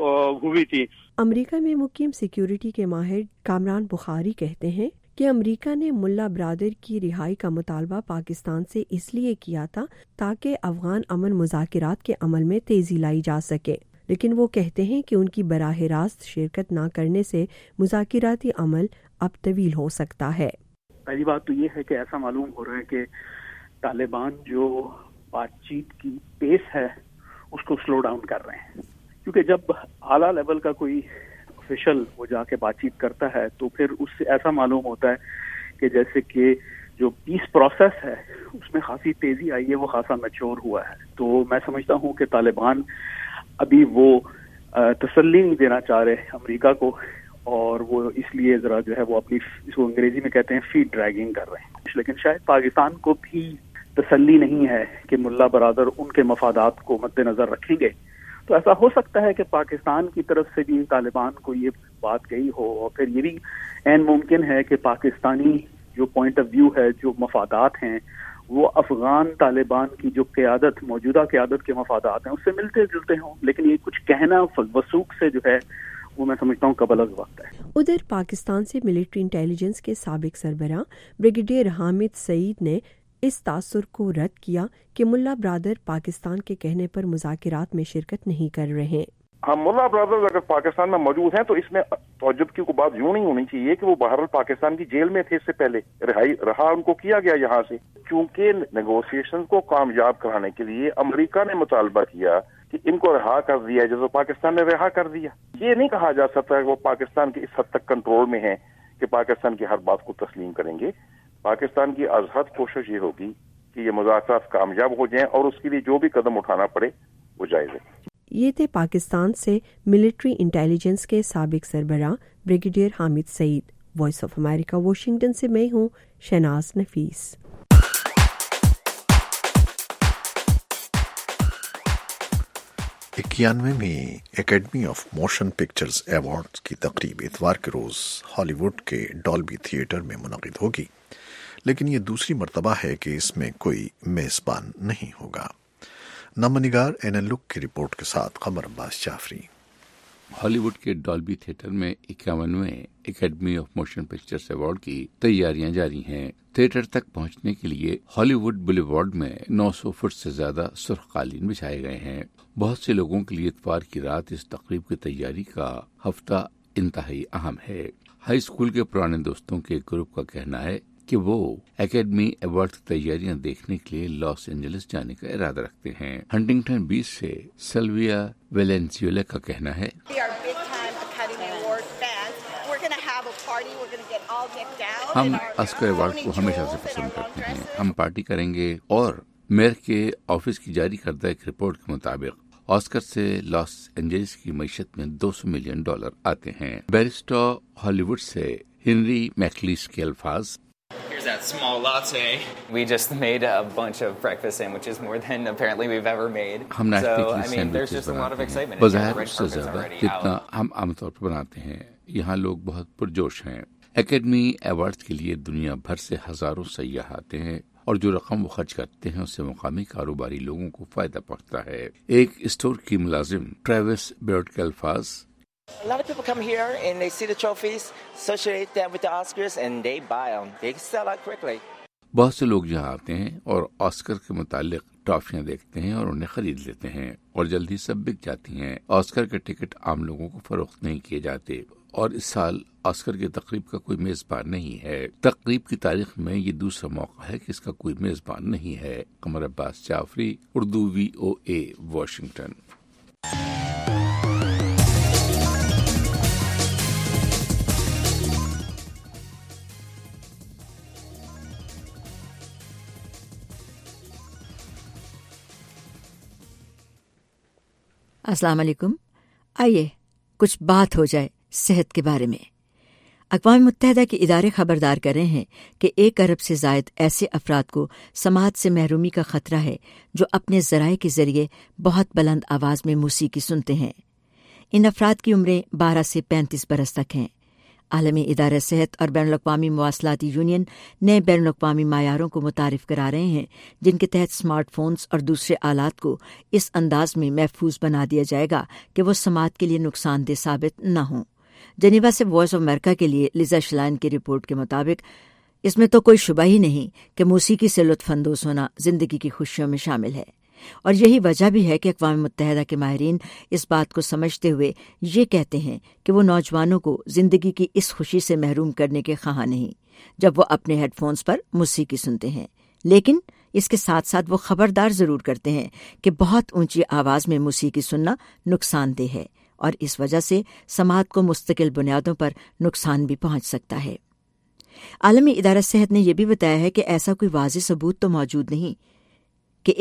हुई थी। अमेरिका में मुकीम सिक्योरिटी के माहिर कामरान बुखारी कहते हैं कि अमेरिका ने मुल्ला ब्रादर की रिहाई का मुतालबा पाकिस्तान से इसलिए किया था ताकि अफगान अमन मुज़ाकरात के अमल में तेजी लाई जा सके, लेकिन वो कहते हैं कि उनकी बराह रास्त शिरकत न करने से मुज़ाकराती अमल अब तवील हो सकता है। पहली बात तो ये है कि ऐसा मालूम हो रहा है कि तालिबान जो बातचीत की पेस है उसको स्लो डाउन कर रहे हैं, क्योंकि जब आला लेवल का कोई ऑफिशियल वो जाके बातचीत करता है तो फिर उससे ऐसा मालूम होता है कि जैसे कि जो पीस प्रोसेस है उसमें खासी तेजी आई है, वो खासा मैच्योर हुआ है। तो मैं समझता हूँ कि तालिबान अभी वो तसल्ली नहीं देना चाह रहे अमेरिका को, और वो इसलिए जरा जो है वो अपनी, इसको अंग्रेजी में कहते हैं फीट ड्रैगिंग कर रहे हैं। लेकिन शायद पाकिस्तान को भी तसल्ली नहीं है कि मुल्ला बरादर उनके मफादात को मद्देनजर रखेंगे, तो ऐसा हो सकता है कि पाकिस्तान की तरफ से भी तालिबान को ये बात गई हो, और फिर ये भी ऐन मुमकिन है कि पाकिस्तानी जो पॉइंट ऑफ व्यू है, जो मफादात हैं, वो अफगान तालिबान की जो क़यादत, मौजूदा क़यादत के मफादात हैं उससे मिलते जुलते हों, लेकिन ये कुछ कहना वसूख से जो है वो मैं समझता हूँ कबल वक्त है। उधर पाकिस्तान से मिलिट्री इंटेलिजेंस के साबिक सरबराह ब्रिगेडियर हामिद सईद ने इस तासुर को रद्द किया कि मुल्ला ब्रादर पाकिस्तान के कहने पर मुज़ाकरात में शिरकत नहीं कर रहे। हाँ, मुल्ला ब्रदर्स अगर पाकिस्तान में मौजूद हैं तो इसमें तौज्जुब की कोई बात यूं नहीं होनी चाहिए कि वो बहरहाल पाकिस्तान की जेल में थे, इससे पहले रहा उनको किया गया यहाँ से, क्योंकि नेगोशिएशन को कामयाब कराने के लिए अमेरिका ने मुतालबा किया कि इनको रिहा कर दिया, जैसे पाकिस्तान ने रिहा कर दिया। ये नहीं कहा जा सकता कि वो पाकिस्तान के इस हद तक कंट्रोल में है कि पाकिस्तान की हर बात को तस्लीम करेंगे। पाकिस्तान की अज़हद कोशिश ये होगी कि ये मुज़ाकरात कामयाब हो जाएं और उसके लिए जो भी कदम उठाना पड़े वो जायज़ है। ये थे पाकिस्तान से मिलिट्री इंटेलिजेंस के साबिक सरबराह brigadier Hamid Saeed. Voice of America Washington से मैं हूँ शहनाज नफीस। इक्यानवें academy of motion pictures awards की तकरीब इतवार के रोज हॉलीवुड के डॉल्बी थिएटर में मुनक़िद होगी, लेकिन ये दूसरी मर्तबा है कि इसमें कोई मेज़बान नहीं होगा। नमनिगार एनएलुक की रिपोर्ट के साथ कमर अब्बास जाफरी। हॉलीवुड के डॉल्बी थिएटर में 51वें academy of motion pictures award की तैयारियां जारी हैं। थिएटर तक पहुंचने के लिए हॉलीवुड बुलेवार्ड में 900 फुट से ज्यादा सुर्ख कालीन बिछाए गए हैं। बहुत से लोगों के लिए इतवार की रात इस तकरीब की तैयारी का हफ्ता इंतहाई अहम है। हाई स्कूल के पुराने दोस्तों के एक ग्रुप का कहना है कि वो एकेडमी अवार्ड की तैयारियां देखने के लिए लॉस एंजलिस जाने का इरादा रखते हैं। हंटिंगटन बीच से सिल्विया वेलेंसियोला का कहना है, हम ऑस्कर अवार्ड को हमेशा से पसंद करते हैं। हम पार्टी करेंगे। और मेयर के ऑफिस की जारी करदा एक रिपोर्ट के मुताबिक ऑस्कर से लॉस एंजलिस की मईशत में $200 मिलियन आते हैं। बैरिस्टर हॉलीवुड से हेनरी मैकलिस के अल्फाज, Here's that small latte. We just made a bunch of breakfast sandwiches, more than apparently we've ever made. हम नाश्ते So, के I लिए mean, there's sandwiches just a lot of बनाते हैं, excitement. बज़ाहिर The red उससे carpet's ज्यादा already जितना out. हम आमतौर पर बनाते हैं। यहाँ लोग बहुत पुरजोश हैं। एकेडमी अवार्ड के लिए दुनिया भर से हजारों सयाह आते हैं और जो रकम वो खर्च करते हैं उससे मुकामी कारोबारी लोगों को फायदा पहुंचता है। एक स्टोर की मुलाजिम ट्रेविस बेर्ड के अल्फाज, A lot of people come here and they see the trophies, associate that with the Oscars, and they buy them. They sell out quickly. बहुत से लोग यहाँ आते हैं और ऑस्कर के मुतालिक ट्रॉफियां देखते हैं और उन्हें खरीद लेते हैं और जल्दी सब बिक जाती हैं। ऑस्कर के टिकट आम लोगों को फरोख्त नहीं किए जाते और इस साल ऑस्कर की तकरीब का कोई मेजबान नहीं है। तकरीब की तारीख में ये दूसरा मौका है कि इसका कोई मेजबान नहीं है। Qamar Abbas Jafri, Urdu VOA, Washington. अस्सलाम वालेकुम। आइए कुछ बात हो जाए सेहत के बारे में। अक़वाम मुत्तहिदा के इदारे खबरदार कर रहे हैं कि 1 अरब से ज़ायद ऐसे अफराद को समाज से महरूमी का खतरा है जो अपने ज़राए के ज़रिए बहुत बुलंद आवाज़ में मौसीकी सुनते हैं। इन अफराद की उम्रें 12 से 35 बरस तक हैं। عالمی ادارہ صحت اور بین الاقوامی مواصلاتی یونین نئے بین الاقوامی معیاروں کو متعارف کرا رہے ہیں جن کے تحت اسمارٹ فونز اور دوسرے آلات کو اس انداز میں محفوظ بنا دیا جائے گا کہ وہ سماعت کے لیے نقصان دہ ثابت نہ ہوں۔ جنیوا سے وائس آف امریکہ کے لیے لیزا شلائن کی رپورٹ کے مطابق اس میں تو کوئی شبہ ہی نہیں کہ موسیقی سے لطف اندوز ہونا زندگی کی خوشیوں میں شامل ہے، اور یہی وجہ بھی ہے کہ اقوام متحدہ کے ماہرین اس بات کو سمجھتے ہوئے یہ کہتے ہیں کہ وہ نوجوانوں کو زندگی کی اس خوشی سے محروم کرنے کے خواہاں نہیں جب وہ اپنے ہیڈ فونز پر موسیقی سنتے ہیں، لیکن اس کے ساتھ ساتھ وہ خبردار ضرور کرتے ہیں کہ بہت اونچی آواز میں موسیقی سننا نقصان دہ ہے اور اس وجہ سے سماعت کو مستقل بنیادوں پر نقصان بھی پہنچ سکتا ہے۔ عالمی ادارہ صحت نے یہ بھی بتایا ہے کہ ایسا کوئی واضح ثبوت تو موجود نہیں کہ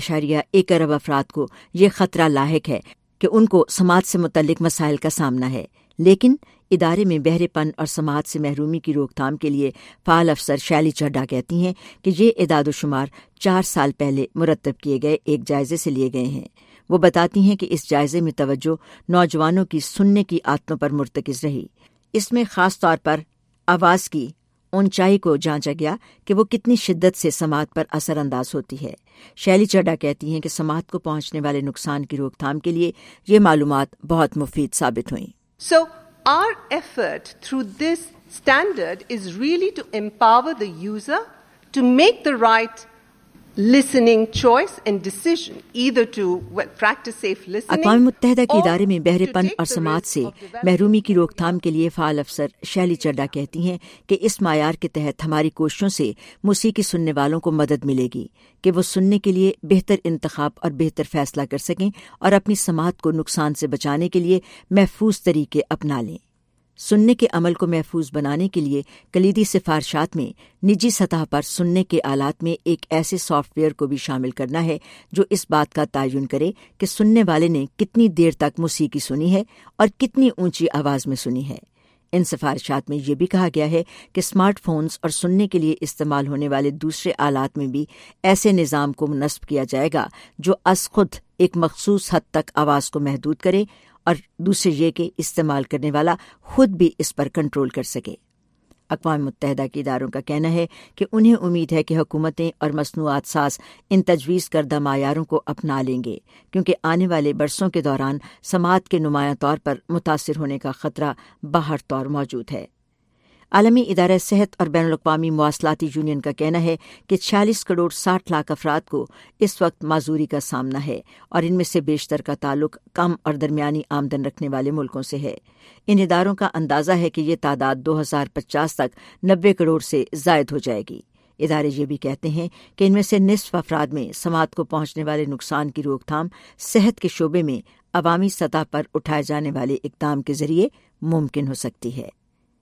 1.1 ارب افراد کو یہ خطرہ لاحق ہے کہ ان کو سماعت سے متعلق مسائل کا سامنا ہے، لیکن ادارے میں بہرے پن اور سماعت سے محرومی کی روک تھام کے لیے فعال افسر شیلی چڈھا کہتی ہیں کہ یہ اعداد و شمار 4 سال پہلے مرتب کیے گئے ایک جائزے سے لیے گئے ہیں۔ وہ بتاتی ہیں کہ اس جائزے میں توجہ نوجوانوں کی سننے کی عادتوں پر مرتکز رہی۔ اس میں خاص طور پر آواز کی اونچائی کو جانچا گیا کہ وہ کتنی شدت سے سماعت پر اثر انداز ہوتی ہے۔ شیلی چڈھا کہتی ہیں کہ سماعت کو پہنچنے والے نقصان کی روک تھام کے لیے یہ معلومات بہت مفید ثابت ہوئیں۔ So our effort through this standard is really to empower the user to make the right listening choice and decision, either to practice safe listening. اقوام متحدہ کے ادارے میں بہرے پن اور سماعت سے محرومی کی روک تھام کے لیے فعال افسر شیلی چڈھا کہتی ہیں کہ اس معیار کے تحت ہماری کوششوں سے موسیقی سننے والوں کو مدد ملے گی کہ وہ سننے کے لیے بہتر انتخاب اور بہتر فیصلہ کر سکیں اور اپنی سماعت کو نقصان سے بچانے کے لیے محفوظ طریقے اپنا لیں۔ سننے کے عمل کو محفوظ بنانے کے لیے کلیدی سفارشات میں نجی سطح پر سننے کے آلات میں ایک ایسے سافٹ ویئر کو بھی شامل کرنا ہے جو اس بات کا تعین کرے کہ سننے والے نے کتنی دیر تک موسیقی سنی ہے اور کتنی اونچی آواز میں سنی ہے۔ ان سفارشات میں یہ بھی کہا گیا ہے کہ اسمارٹ فونز اور سننے کے لیے استعمال ہونے والے دوسرے آلات میں بھی ایسے نظام کو نصب کیا جائے گا جو از خود ایک مخصوص حد تک آواز کو محدود کرے اور دوسرے یہ کہ استعمال کرنے والا خود بھی اس پر کنٹرول کر سکے۔ اقوام متحدہ کے اداروں کا کہنا ہے کہ انہیں امید ہے کہ حکومتیں اور مصنوعات ساز ان تجویز کردہ معیاروں کو اپنا لیں گے، کیونکہ آنے والے برسوں کے دوران سماعت کے نمایاں طور پر متاثر ہونے کا خطرہ باہر طور موجود ہے۔ عالمی ادارہ صحت اور بین الاقوامی مواصلاتی یونین کا کہنا ہے کہ 46 کروڑ 60 لاکھ افراد کو اس وقت معذوری کا سامنا ہے اور ان میں سے بیشتر کا تعلق کم اور درمیانی آمدن رکھنے والے ملکوں سے ہے۔ ان اداروں کا اندازہ ہے کہ یہ تعداد 2050 تک 90 کروڑ سے زائد ہو جائے گی۔ ادارے یہ بھی کہتے ہیں کہ ان میں سے نصف افراد میں سماعت کو پہنچنے والے نقصان کی روک تھام صحت کے شعبے میں عوامی سطح پر اٹھائے جانے والے اقدام کے ذریعے ممکن ہو سکتی ہے۔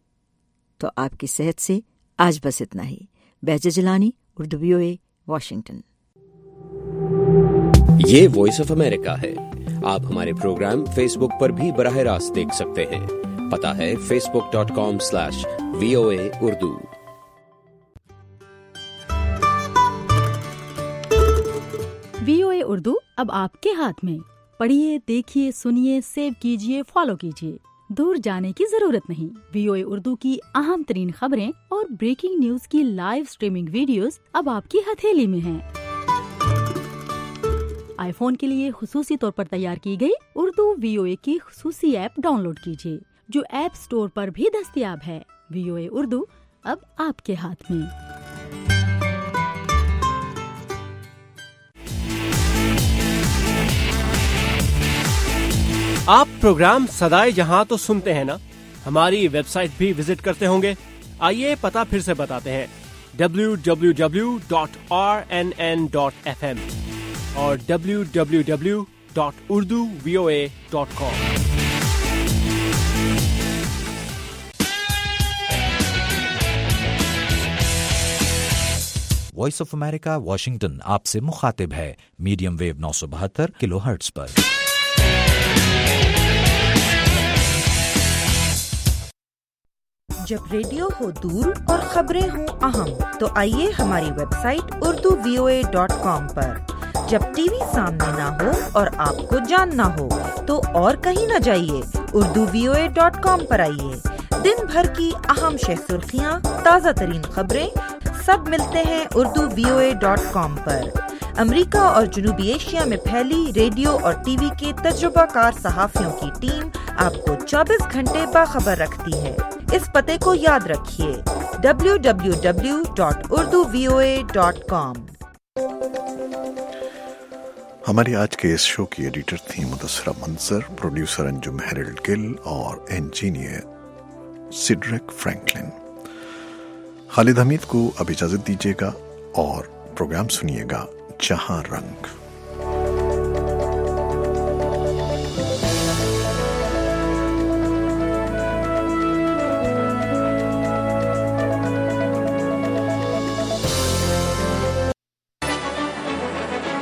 تو آپ کی صحت سے آج بس اتنا ہی۔ Bahja Jilani, Urdu VOA، Washington. یہ وائس آف امریکہ ہے۔ آپ ہمارے پروگرام فیس بک پر بھی براہ راست دیکھ سکتے ہیں۔ پتہ ہے facebook.com/VOA اردو۔ VOA اردو اب آپ کے ہاتھ میں۔ پڑھیے، دیکھیے، سنیے، سیو کیجیے، فالو کیجیے۔ دور جانے کی ضرورت نہیں۔ VOA اردو کی اہم ترین خبریں اور بریکنگ نیوز کی لائیو سٹریمنگ ویڈیوز اب آپ کی ہتھیلی میں ہیں۔ آئی فون کے لیے خصوصی طور پر تیار کی گئی اردو VOA کی خصوصی ایپ ڈاؤن لوڈ کیجیے، جو ایپ سٹور پر بھی دستیاب ہے۔ VOA اردو اب آپ کے ہاتھ میں۔ آپ پروگرام صدائے جہاں تو سنتے ہیں نا، ہماری ویب سائٹ بھی وزٹ کرتے ہوں گے۔ آئیے پتہ پھر سے بتاتے ہیں، www.rnn.fm اور www.urduvoa.com۔ Voice of America Washington آپ سے مخاطب ہے، میڈیم ویو 972 کلو ہرٹز پر۔ جب ریڈیو ہو دور اور خبریں ہوں اہم تو آئیے ہماری ویب سائٹ urduvoa.com پر۔ جب ٹی وی سامنے نہ ہو اور آپ کو جاننا ہو تو اور کہیں نہ جائیے، urduvoa.com پر آئیے۔ दिन भर की अहम शह सुर्खियाँ, ताज़ा तरीन खबरें, सब मिलते हैं urduvoa.com पर। अमेरिका और जनूबी एशिया में फैली रेडियो और टीवी के तजुर्बाकार सहाफ़ियों की टीम आपको 24 घंटे बाखबर रखती है। इस पते को याद रखिए, www.urduvoa.com। हमारी आज के इस शो की एडिटर थी मुदस्सरा मंजर, प्रोड्यूसर अंजुम हेरल्ड गिल और engineer Cedric Franklin. Khalid Hamid को अब इजाजत दीजिएगा और प्रोग्राम सुनिएगा जहां रंग।